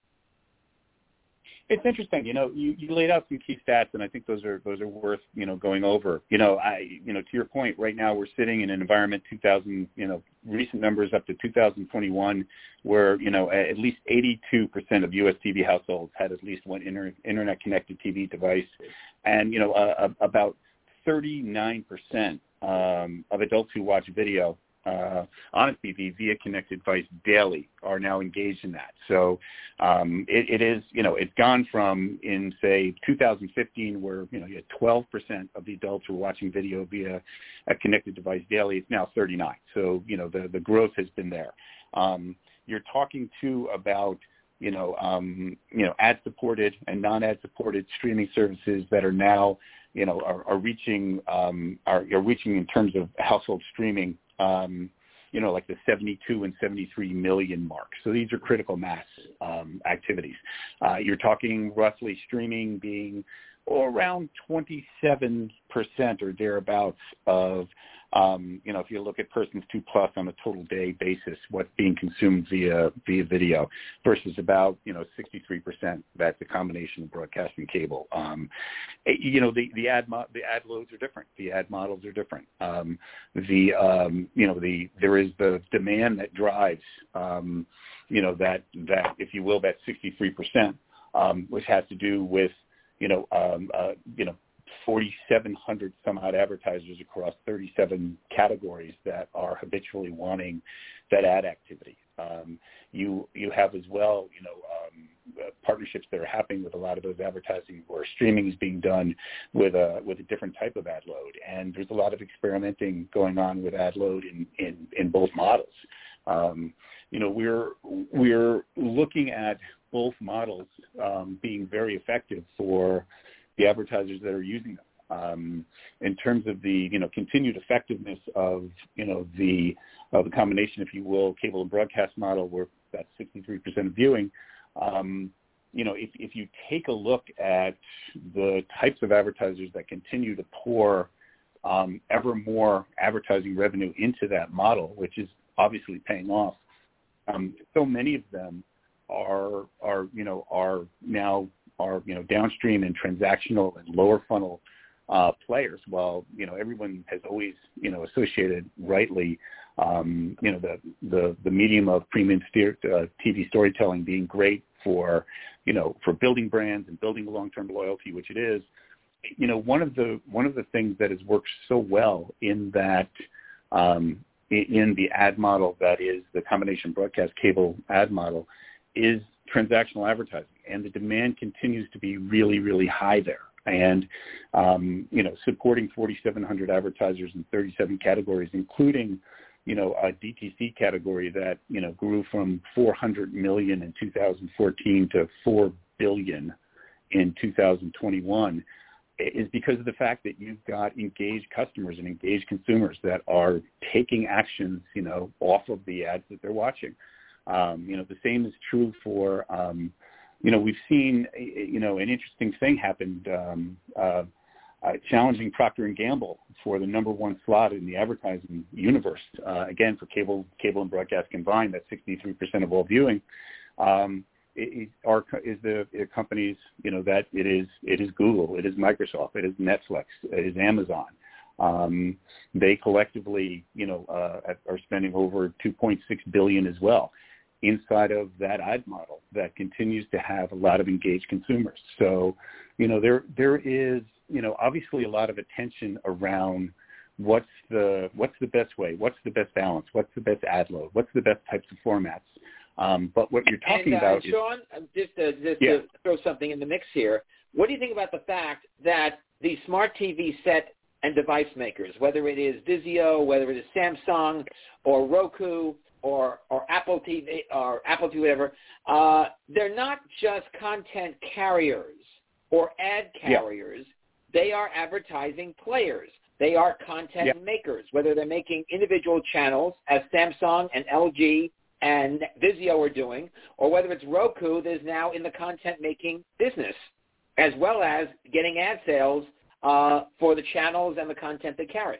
It's interesting. You know, you, you laid out some key stats, and I think those are those are worth, you know, going over. You know, I, you know, to your point, right now we're sitting in an environment, two thousand, you know, recent numbers up to two thousand twenty-one, where, you know, at least eighty-two percent of U S T V households had at least one inter- internet-connected T V device, and, you know, uh, about thirty-nine percent um, of adults who watch video Uh, on a T V via connected device daily are now engaged in that. So um, it, it is, you know, it's gone from in, say, two thousand fifteen where, you know, you had twelve percent of the adults who were watching video via a connected device daily. It's now thirty-nine. So, you know, the, the growth has been there. Um, you're talking, too, about, you know, um, you know, ad-supported and non-ad-supported streaming services that are now, you know, are, are reaching, um, are, are reaching in terms of household streaming, Um, you know, like the seventy-two and seventy-three million mark. So these are critical mass um, activities. Uh, you're talking roughly streaming being oh, around twenty-seven percent or thereabouts of, um, you know, if you look at persons two plus on a total day basis, what's being consumed via via video versus about, you know, sixty-three percent. That's a combination of broadcast and cable. Um, you know, the, the ad mo- the ad loads are different. The ad models are different. Um, the um, you know the there is the demand that drives um, you know that that if you will that sixty-three percent, um, which has to do with you know um, uh, you know. forty-seven hundred some odd advertisers across thirty-seven categories that are habitually wanting that ad activity. Um, you you have as well, you know, um, uh, partnerships that are happening with a lot of those advertising where streaming is being done with a with a different type of ad load, and there's a lot of experimenting going on with ad load in in, in both models. Um, you know, we're we're looking at both models um, being very effective for the advertisers that are using them. Um, in terms of the, you know, continued effectiveness of, you know, the of the combination, if you will, cable and broadcast model, where that's sixty-three percent of viewing, um, you know, if, if you take a look at the types of advertisers that continue to pour um, ever more advertising revenue into that model, which is obviously paying off, um, so many of them are, are you know, are now are, you know, downstream and transactional and lower funnel uh, players, while, you know, everyone has always, you know, associated rightly, um, you know, the, the, the medium of premium steer, uh, T V storytelling being great for, you know, for building brands and building long-term loyalty, which it is. You know, one of the, one of the things that has worked so well in that, um, in the ad model that is the combination broadcast cable ad model is transactional advertising, and the demand continues to be really, really high there. And, um, you know, supporting forty-seven hundred advertisers in thirty-seven categories, including, you know, a D T C category that, you know, grew from four hundred million in two thousand fourteen to four billion in two thousand twenty-one, is because of the fact that you've got engaged customers and engaged consumers that are taking actions, you know, off of the ads that they're watching. Um, you know, the same is true for, um, you know, we've seen, you know, an interesting thing happened um, uh, uh, challenging Procter and Gamble for the number one slot in the advertising universe. Uh, again, for cable, cable and broadcast combined, that's sixty-three percent of all viewing. Um, it, it, our, is the it companies, you know, that it is it is Google, it is Microsoft, it is Netflix, it is Amazon. Um, they collectively, you know, uh, are spending over two point six billion dollars as well inside of that ad model that continues to have a lot of engaged consumers. So, you know, there there is, you know, obviously a lot of attention around what's the what's the best way, what's the best balance, what's the best ad load, what's the best types of formats. Um, but what you're talking and, uh, about Sean, is, just, to, just yeah. to throw something in the mix here, what do you think about the fact that the smart T V set and device makers, whether it is Vizio, whether it is Samsung or Roku or or Apple T V or Apple T V, whatever, uh, they're not just content carriers or ad carriers. Yeah. They are advertising players. They are content yeah. makers, whether they're making individual channels, as Samsung and L G and Vizio are doing, or whether it's Roku that is now in the content-making business, as well as getting ad sales uh, for the channels and the content they carry.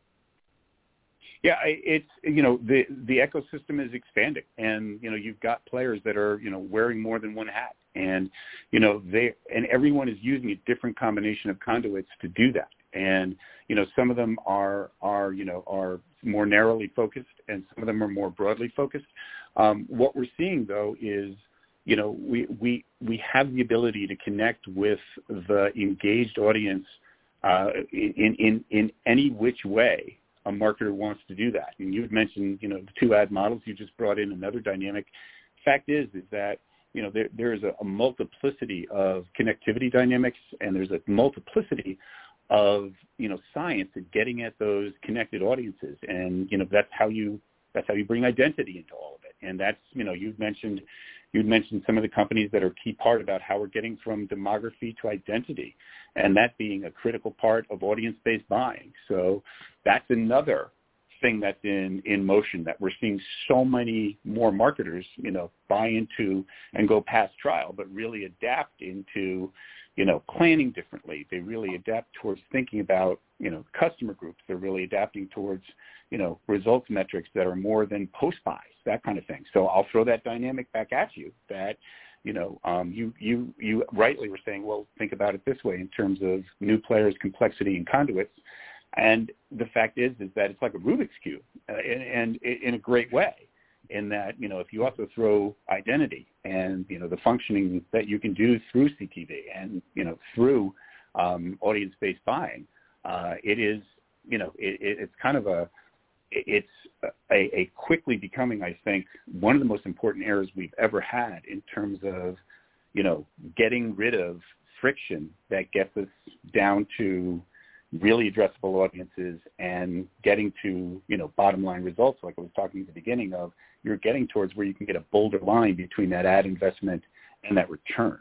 Yeah, it's, you know, the the ecosystem is expanding, and, you know, you've got players that are, you know, wearing more than one hat, and, you know, they and everyone is using a different combination of conduits to do that. And, you know, some of them are, are you know, are more narrowly focused, and some of them are more broadly focused. Um, what we're seeing, though, is, you know, we, we, we have the ability to connect with the engaged audience uh, in, in, in any which way a marketer wants to do that. And you had mentioned, you know, the two ad models. You just brought in another dynamic. Fact is, is that, you know, there, there is a, a multiplicity of connectivity dynamics, and there's a multiplicity of, you know, science at getting at those connected audiences. And, you know, that's how you, that's how you bring identity into all of it. And that's, you know, you've mentioned, you've mentioned some of the companies that are a key part about how we're getting from demography to identity, and that being a critical part of audience-based buying. So that's another thing that's in, in motion, that we're seeing so many more marketers, you know, buy into and go past trial, but really adapt into, you know, planning differently. They really adapt towards thinking about, you know, customer groups. They're really adapting towards, you know, results metrics that are more than post-buys, that kind of thing. So I'll throw that dynamic back at you, that, you know, um, you, you, you rightly were saying, well, think about it this way in terms of new players, complexity, and conduits. And the fact is, is that it's like a Rubik's Cube, uh, and, and in a great way, in that, you know, if you also throw identity and, you know, the functioning that you can do through C T V and, you know, through um, audience-based buying, uh, it is, you know, it, it, it's kind of a, it's a, a quickly becoming, I think, one of the most important areas we've ever had in terms of, you know, getting rid of friction that gets us down to really addressable audiences and getting to, you know, bottom line results, like I was talking at the beginning of. You're getting towards where you can get a bolder line between that ad investment and that return.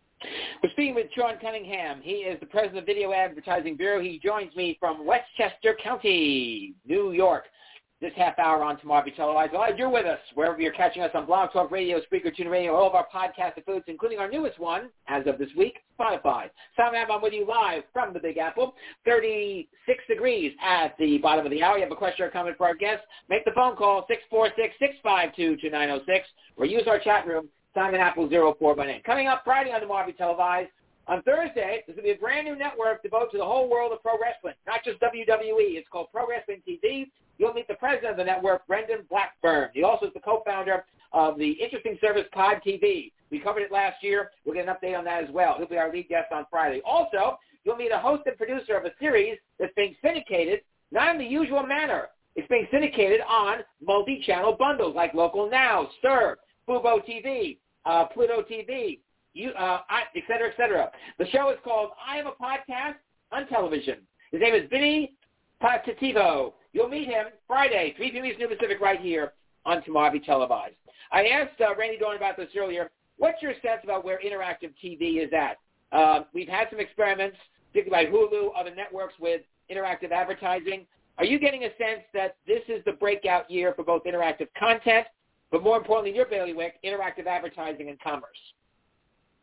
We're speaking with Sean Cunningham. He is the president of Video Advertising Bureau. He joins me from Westchester County, New York, this half hour on Tomorrow Be Televised. Glad you're with us wherever you're catching us on Blog Talk Radio, Spreaker, TuneIn Radio, all of our podcast affiliates, including our newest one, as of this week, Spotify. Simon Ab, I'm with you live from the Big Apple. thirty-six degrees at the bottom of the hour. You have a question or comment for our guests, make the phone call, six four six, six five two, two nine zero six, or use our chat room, Simon Apple zero four by name. Coming up Friday on Tomorrow Be Televised. On Thursday, there's going to be a brand new network devoted to the whole world of pro wrestling, not just W W E. It's called Pro Wrestling T V. You'll meet the president of the network, Brendan Blackburn. He also is the co-founder of the interesting service Pod T V. We covered it last year. We'll get an update on that as well. He'll be our lead guest on Friday. Also, you'll meet a host and producer of a series that's being syndicated, not in the usual manner. It's being syndicated on multi-channel bundles like Local Now, Stir, Fubo T V, uh, Pluto T V, you, uh, et cetera, et cetera. The show is called I Am a Podcast on Television. His name is Vinny Patativo. You'll meet him Friday, three p.m. Eastern Pacific, right here on Tomorrow Be Televised. I asked uh, Randy Dorn about this earlier. What's your sense about where interactive T V is at? Uh, we've had some experiments, particularly by Hulu, other networks with interactive advertising. Are you getting a sense that this is the breakout year for both interactive content, but more importantly, in your bailiwick, interactive advertising and commerce?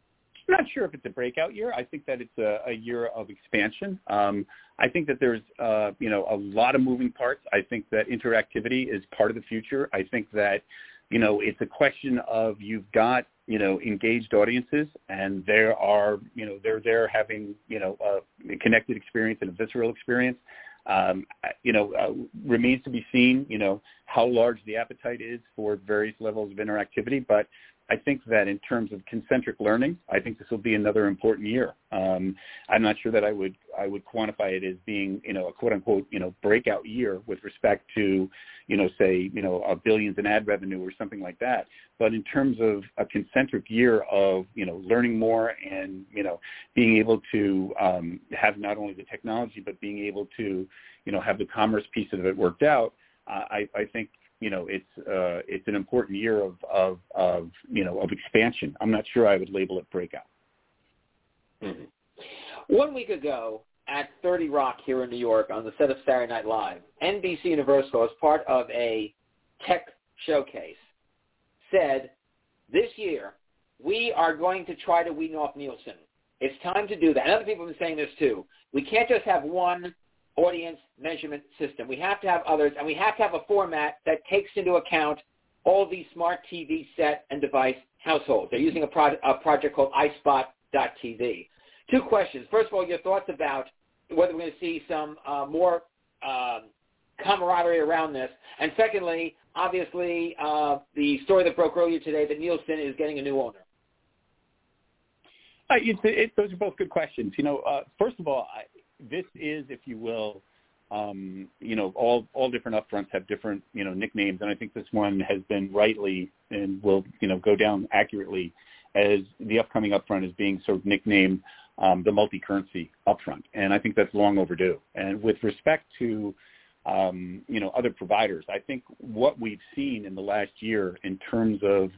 I'm not sure if it's a breakout year. I think that it's a, a year of expansion. Um, I think that there's, uh, you know, a lot of moving parts. I think that interactivity is part of the future. I think that, you know, it's a question of you've got, you know, engaged audiences, and there are, you know, they're there having, you know, a connected experience and a visceral experience. Um, you know, uh, remains to be seen, you know, how large the appetite is for various levels of interactivity. But I think that in terms of concentric learning, I think this will be another important year. Um, I'm not sure that I would I would quantify it as being, you know, a quote unquote, you know, breakout year with respect to, you know, say, you know, a billions in ad revenue or something like that. But in terms of a concentric year of, you know, learning more and, you know, being able to um, have not only the technology, but being able to, you know, have the commerce piece of it worked out, uh, I, I think, you know, it's uh, it's an important year of, of, of, you know, of expansion. I'm not sure I would label it breakout. Mm-hmm. One week ago at thirty Rock here in New York on the set of Saturday Night Live, N B C Universal, as part of a tech showcase, said this year we are going to try to wean off Nielsen. It's time to do that. And other people have been saying this too. We can't just have one audience measurement system. We have to have others, and we have to have a format that takes into account all these smart T V set and device households. They're using a, pro- a project called i spot dot t v. Two questions. First of all, your thoughts about whether we're going to see some uh, more uh, camaraderie around this. And secondly, obviously, uh, the story that broke earlier today that Nielsen is getting a new owner. Uh, it, it, those are both good questions. You know, uh, first of all, I, this is, if you will, um, you know, all all different upfronts have different, you know, nicknames, and I think this one has been rightly and will, you know, go down accurately as the upcoming upfront is being sort of nicknamed um, the multi-currency upfront, and I think that's long overdue. And with respect to, um, you know, other providers, I think what we've seen in the last year in terms of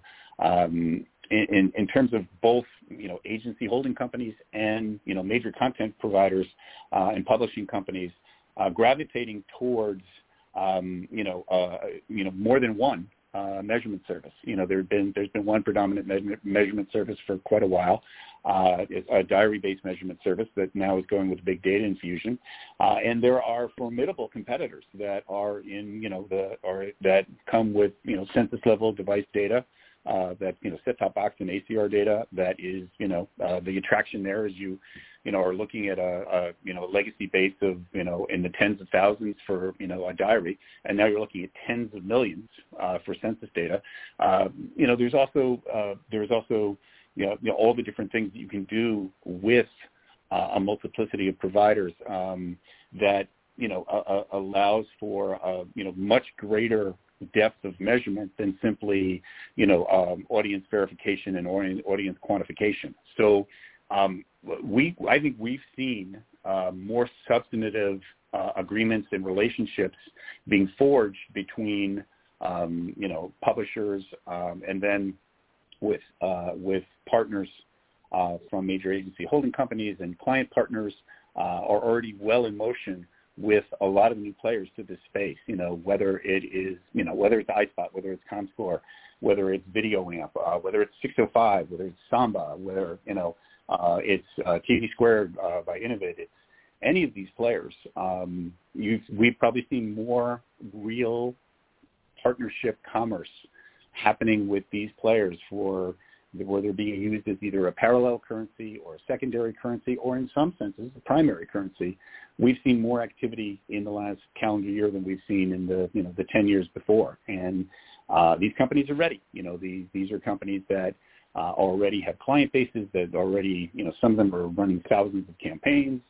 um, In, in terms of both, you know, agency holding companies and, you know, major content providers uh, and publishing companies uh, gravitating towards, um, you know, uh, you know, more than one uh, measurement service. You know, there's been there's been one predominant me- measurement service for quite a while. Uh, it's a diary-based measurement service that now is going with big data infusion, uh, and there are formidable competitors that are in, you know, the or that come with, you know, census level device data. Uh, that, you know, set-top box and A C R data that is, you know, uh, the attraction there is you, you know, are looking at a, a, you know, a legacy base of, you know, in the tens of thousands for, you know, a diary, and now you're looking at tens of millions uh, for census data. Uh, you know, there's also, uh, there's also, you know, you know, all the different things that you can do with uh, a multiplicity of providers um, that, you know, uh, allows for, uh, you know, much greater depth of measurement than simply, you know, um, audience verification and audience quantification. So um, we, I think we've seen uh, more substantive uh, agreements and relationships being forged between, um, you know, publishers um, and then with uh, with partners uh, from major agency holding companies and client partners uh, are already well in motion with a lot of new players to this space, you know, whether it is, you know, whether it's iSpot, whether it's ComScore, whether it's VideoAmp, uh, whether it's six oh five, whether it's Samba, whether, you know, uh, it's uh, T V Squared uh, by Innovid. It's any of these players. Um, you've, we've probably seen more real partnership commerce happening with these players for where they're being used as either a parallel currency or a secondary currency, or in some senses, a primary currency. We've seen more activity in the last calendar year than we've seen in the, you know, the ten years before. And uh, these companies are ready. You know, these, these are companies that uh, already have client bases that already, you know, some of them are running thousands of campaigns.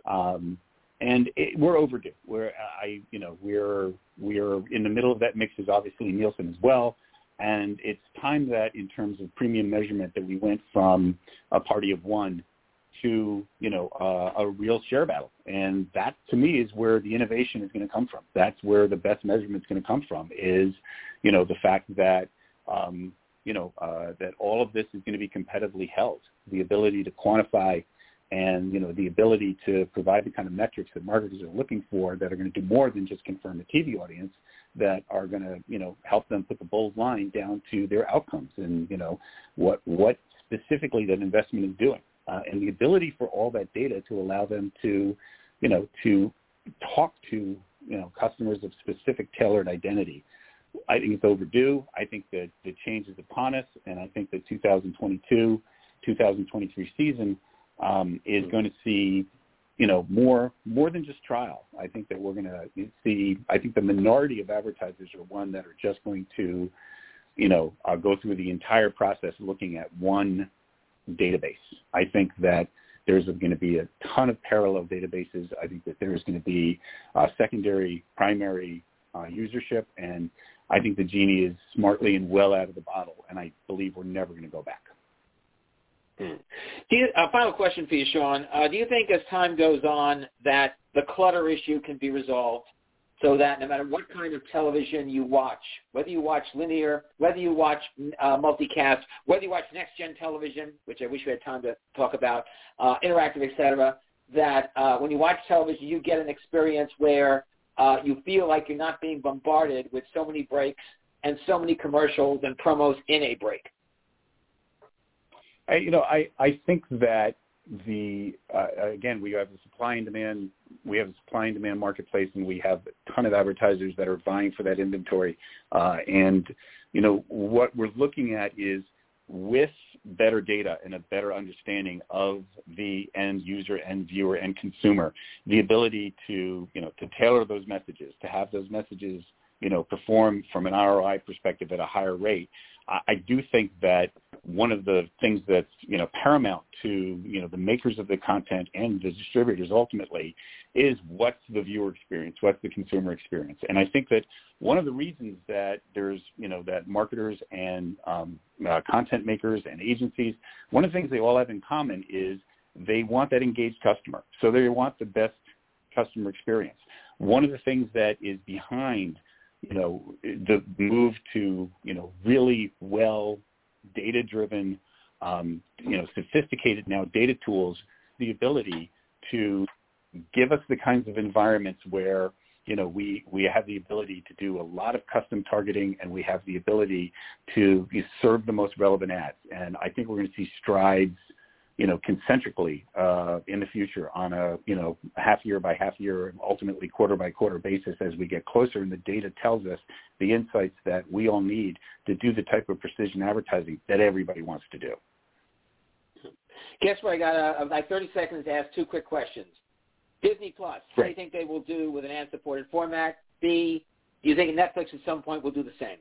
Um, and it, we're overdue. We're, I, you know, we're, we're in the middle of that mix is obviously Nielsen as well. And it's time that in terms of premium measurement that we went from a party of one to, you know, uh, a real share battle. And that, to me, is where the innovation is going to come from. That's where the best measurement is going to come from is, you know, the fact that, um, you know, uh, that all of this is going to be competitively held. The ability to quantify and, you know, the ability to provide the kind of metrics that marketers are looking for that are going to do more than just confirm the T V audience, that are going to, you know, help them put the bold line down to their outcomes and, you know, what what specifically that investment is doing, uh, and the ability for all that data to allow them to, you know, to talk to, you know, customers of specific tailored identity. I think it's overdue. I think that the change is upon us, and I think that two thousand twenty-two, two thousand twenty-three season um, is going to see, you know, more more than just trial. I think that we're going to see. I think the minority of advertisers are one that are just going to, you know, uh, go through the entire process looking at one database. I think that there's going to be a ton of parallel databases. I think that there's going to be uh, secondary, primary uh, usership, and I think the genie is smartly and well out of the bottle, and I believe we're never going to go back. Hmm. Do you, uh, final question for you, Sean. Uh, do you think as time goes on that the clutter issue can be resolved so that no matter what kind of television you watch, whether you watch linear, whether you watch uh, multicast, whether you watch next-gen television, which I wish we had time to talk about, uh, interactive, et cetera, that uh, when you watch television, you get an experience where uh, you feel like you're not being bombarded with so many breaks and so many commercials and promos in a break? I, you know, I, I think that the uh, again, we have the supply and demand. We have a supply and demand marketplace, and we have a ton of advertisers that are vying for that inventory. Uh, and you know what we're looking at is, with better data and a better understanding of the end user, end viewer, and consumer, the ability to you know to tailor those messages, to have those messages you know perform from an R O I perspective at a higher rate. I do think that one of the things that's, you know, paramount to, you know, the makers of the content and the distributors ultimately is what's the viewer experience, what's the consumer experience. And I think that one of the reasons that there's, you know, that marketers and um, uh, content makers and agencies, one of the things they all have in common is they want that engaged customer. So they want the best customer experience. One of the things that is behind you know, the move to, you know, really well data-driven, um, you know, sophisticated now data tools, the ability to give us the kinds of environments where, you know, we, we have the ability to do a lot of custom targeting, and we have the ability to serve the most relevant ads. And I think we're going to see strides, you know, concentrically uh, in the future on a, you know, half year by half year, ultimately quarter by quarter basis as we get closer, and the data tells us the insights that we all need to do the type of precision advertising that everybody wants to do. Guess what? I got uh, like thirty seconds to ask two quick questions. Disney Plus, how do you think they will do with an ad-supported format? B, do you think Netflix at some point will do the same?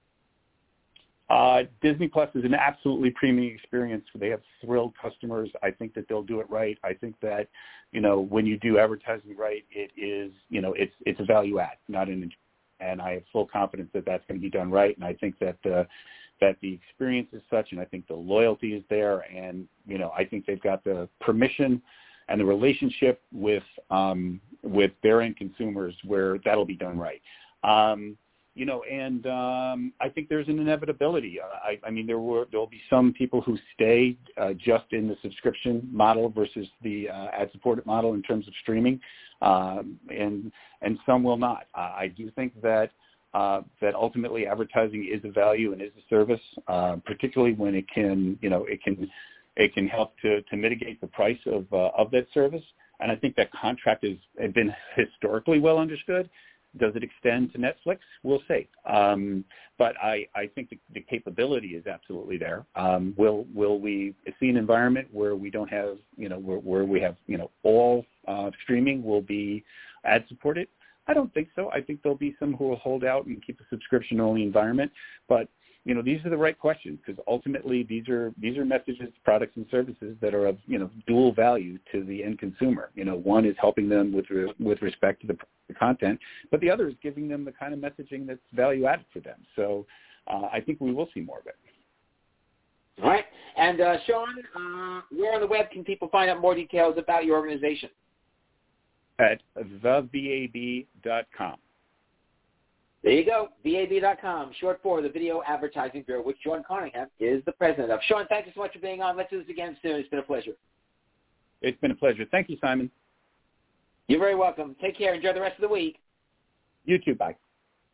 Uh, Disney Plus is an absolutely premium experience. They have thrilled customers. I think that they'll do it right. I think that, you know, when you do advertising right, it is, you know, it's it's a value add, not an. And I have full confidence that that's going to be done right. And I think that uh, that the experience is such, and I think the loyalty is there, and you know, I think they've got the permission and the relationship with um, with their end consumers where that'll be done right. Um, You know, and um, I think there's an inevitability. Uh, I, I mean, there were there will be some people who stay uh, just in the subscription model versus the uh, ad-supported model in terms of streaming, um, and and some will not. Uh, I do think that uh, that ultimately advertising is a value and is a service, uh, particularly when it can, you know, it can it can help to, to mitigate the price of uh, of that service. And I think that contract has been historically well understood. Does it extend to Netflix? We'll see. Um, but I, I think the, the capability is absolutely there. Um, will will we see an environment where we don't have, you know, where, where we have, you know, all uh, streaming will be ad supported? I don't think so. I think there'll be some who will hold out and keep a subscription only environment. But you know, these are the right questions, because ultimately these are these are messages, products, and services that are of, you know, dual value to the end consumer. You know, one is helping them with re- with respect to the, the content, but the other is giving them the kind of messaging that's value added for them. So uh, I think we will see more of it. All right. And uh, Sean, uh, where on the web can people find out more details about your organization? At the V A B dot com. There you go, V A B dot com, short for the Video Advertising Bureau, which Sean Carnahan is the president of. Sean, thank you so much for being on. Let's do this again soon. It's been a pleasure. It's been a pleasure. Thank you, Simon. You're very welcome. Take care. Enjoy the rest of the week. You too. Bye.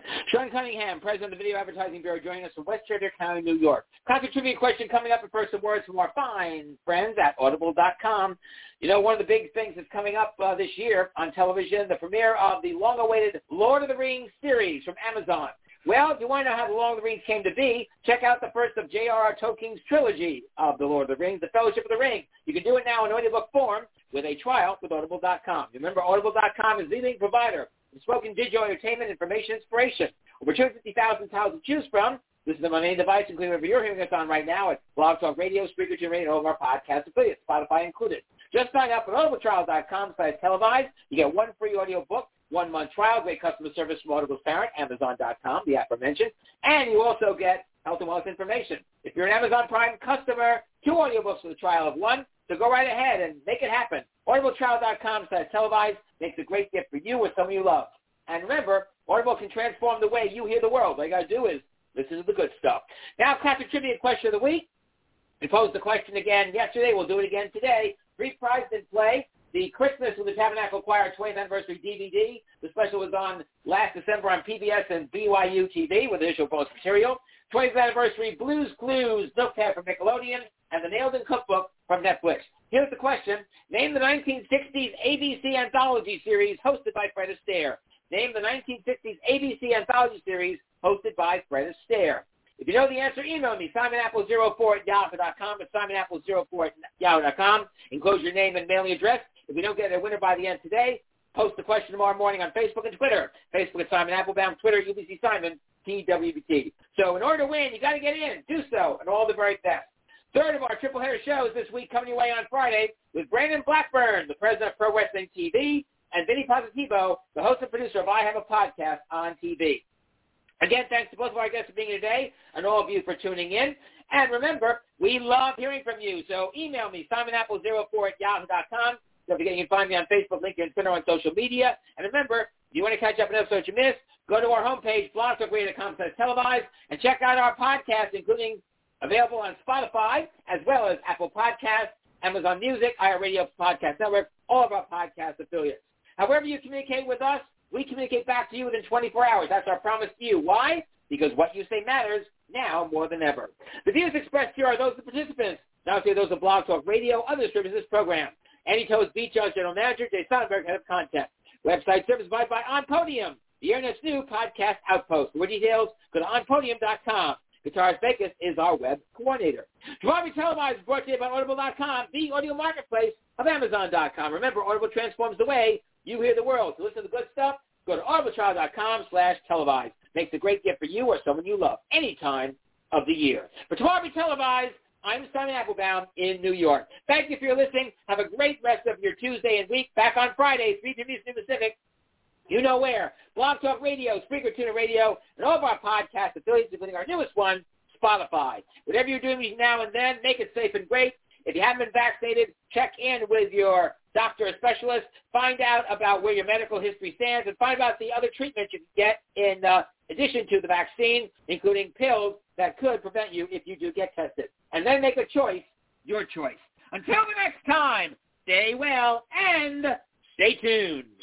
Sean Cunningham, president of the Video Advertising Bureau, joining us from Westchester County, New York. Classic trivia question coming up, and first some words from our fine friends at audible dot com. You know, one of the big things that's coming up uh, this year on television, the premiere of the long-awaited Lord of the Rings series from Amazon. Well, if you want to know how the Lord of the Rings came to be, check out the first of J R R. Tolkien's trilogy of the Lord of the Rings, The Fellowship of the Ring. You can do it now in audiobook form with a trial with audible dot com. Remember, audible dot com is the leading provider of spoken digital entertainment, information, inspiration. Over two hundred fifty thousand titles to choose from. This is the main device, including whatever you're hearing us on right now. It's Blog Talk Radio, Spreaker, Tune Radio, and all of our podcast affiliates, Spotify included. Just sign up at audible trial dot com slash televised. You get one free audio book, one month trial, great customer service from Audible's parent, Amazon dot com, the aforementioned. And you also get health and wellness information. If you're an Amazon Prime customer, two audiobooks for the trial of one. So go right ahead and make it happen. audible trial dot com slash televised makes a great gift for you or someone you love. And remember, Audible can transform the way you hear the world. All you got to do is listen to the good stuff. Now, classic trivia question of the week. We posed the question again yesterday. We'll do it again today. Three prizes in play. The Christmas with the Tabernacle Choir twentieth Anniversary D V D. The special was on last December on P B S and B Y U T V with additional bonus material. twentieth Anniversary Blues Clues Notepad from Nickelodeon and the Nailed In Cookbook from Netflix. Here's the question. Name the nineteen sixties A B C anthology series hosted by Fred Astaire. Name the nineteen sixties A B C anthology series hosted by Fred Astaire. If you know the answer, email me, simon apple zero four at yahoo dot com. It's simon apple zero four at yahoo dot com. Enclose your name and mailing address. If we don't get a winner by the end today, post the question tomorrow morning on Facebook and Twitter. Facebook at Simon Applebaum, Twitter, U B C Simon, T W B T. So in order to win, you got to get in. Do so, and all the very best. Third of our triple header shows this week coming your way on Friday with Brandon Blackburn, the president of Pro Wrestling T V, and Vinny Positivo, the host and producer of I Have a Podcast on T V. Again, thanks to both of our guests for being here today and all of you for tuning in. And remember, we love hearing from you. So email me, simon apple zero four at yahoo dot com. Don't forget you can find me on Facebook, LinkedIn, Twitter, on social media. And remember, if you want to catch up on episodes you missed, go to our homepage, blog talk radio dot com slash televised, and check out our podcasts, including available on Spotify, as well as Apple Podcasts, Amazon Music, iHeartRadio Podcast Network, all of our podcast affiliates. However you communicate with us, we communicate back to you within twenty-four hours. That's our promise to you. Why? Because what you say matters now more than ever. The views expressed here are those of the participants, not only those of Blog Talk Radio, other distributors of this program. Andy Toes Beach Judge, General Manager, Jay Sonnenberg, Head of Content. Website service provided by On Podium, the Internet's new podcast outpost. For more details, go to on podium dot com. Guitarist Vegas is our web coordinator. Tomorrow Televised is brought to you by audible dot com, the audio marketplace of amazon dot com. Remember, Audible transforms the way you hear the world. To listen to the good stuff, go to audible trial dot com slash televised. Makes a great gift for you or someone you love any time of the year. For Tomorrow Televised, I'm Simon Applebaum in New York. Thank you for your listening. Have a great rest of your Tuesday and week. Back on Friday, three p.m. Eastern Pacific. You know where. Blog Talk Radio, Spreaker, Tuner Radio, and all of our podcast affiliates, including our newest one, Spotify. Whatever you're doing between now and then, make it safe and great. If you haven't been vaccinated, check in with your doctor or specialist. Find out about where your medical history stands and find out the other treatments you can get in uh, addition to the vaccine, including pills that could prevent you if you do get tested. And then make a choice, your choice. Until the next time, stay well and stay tuned.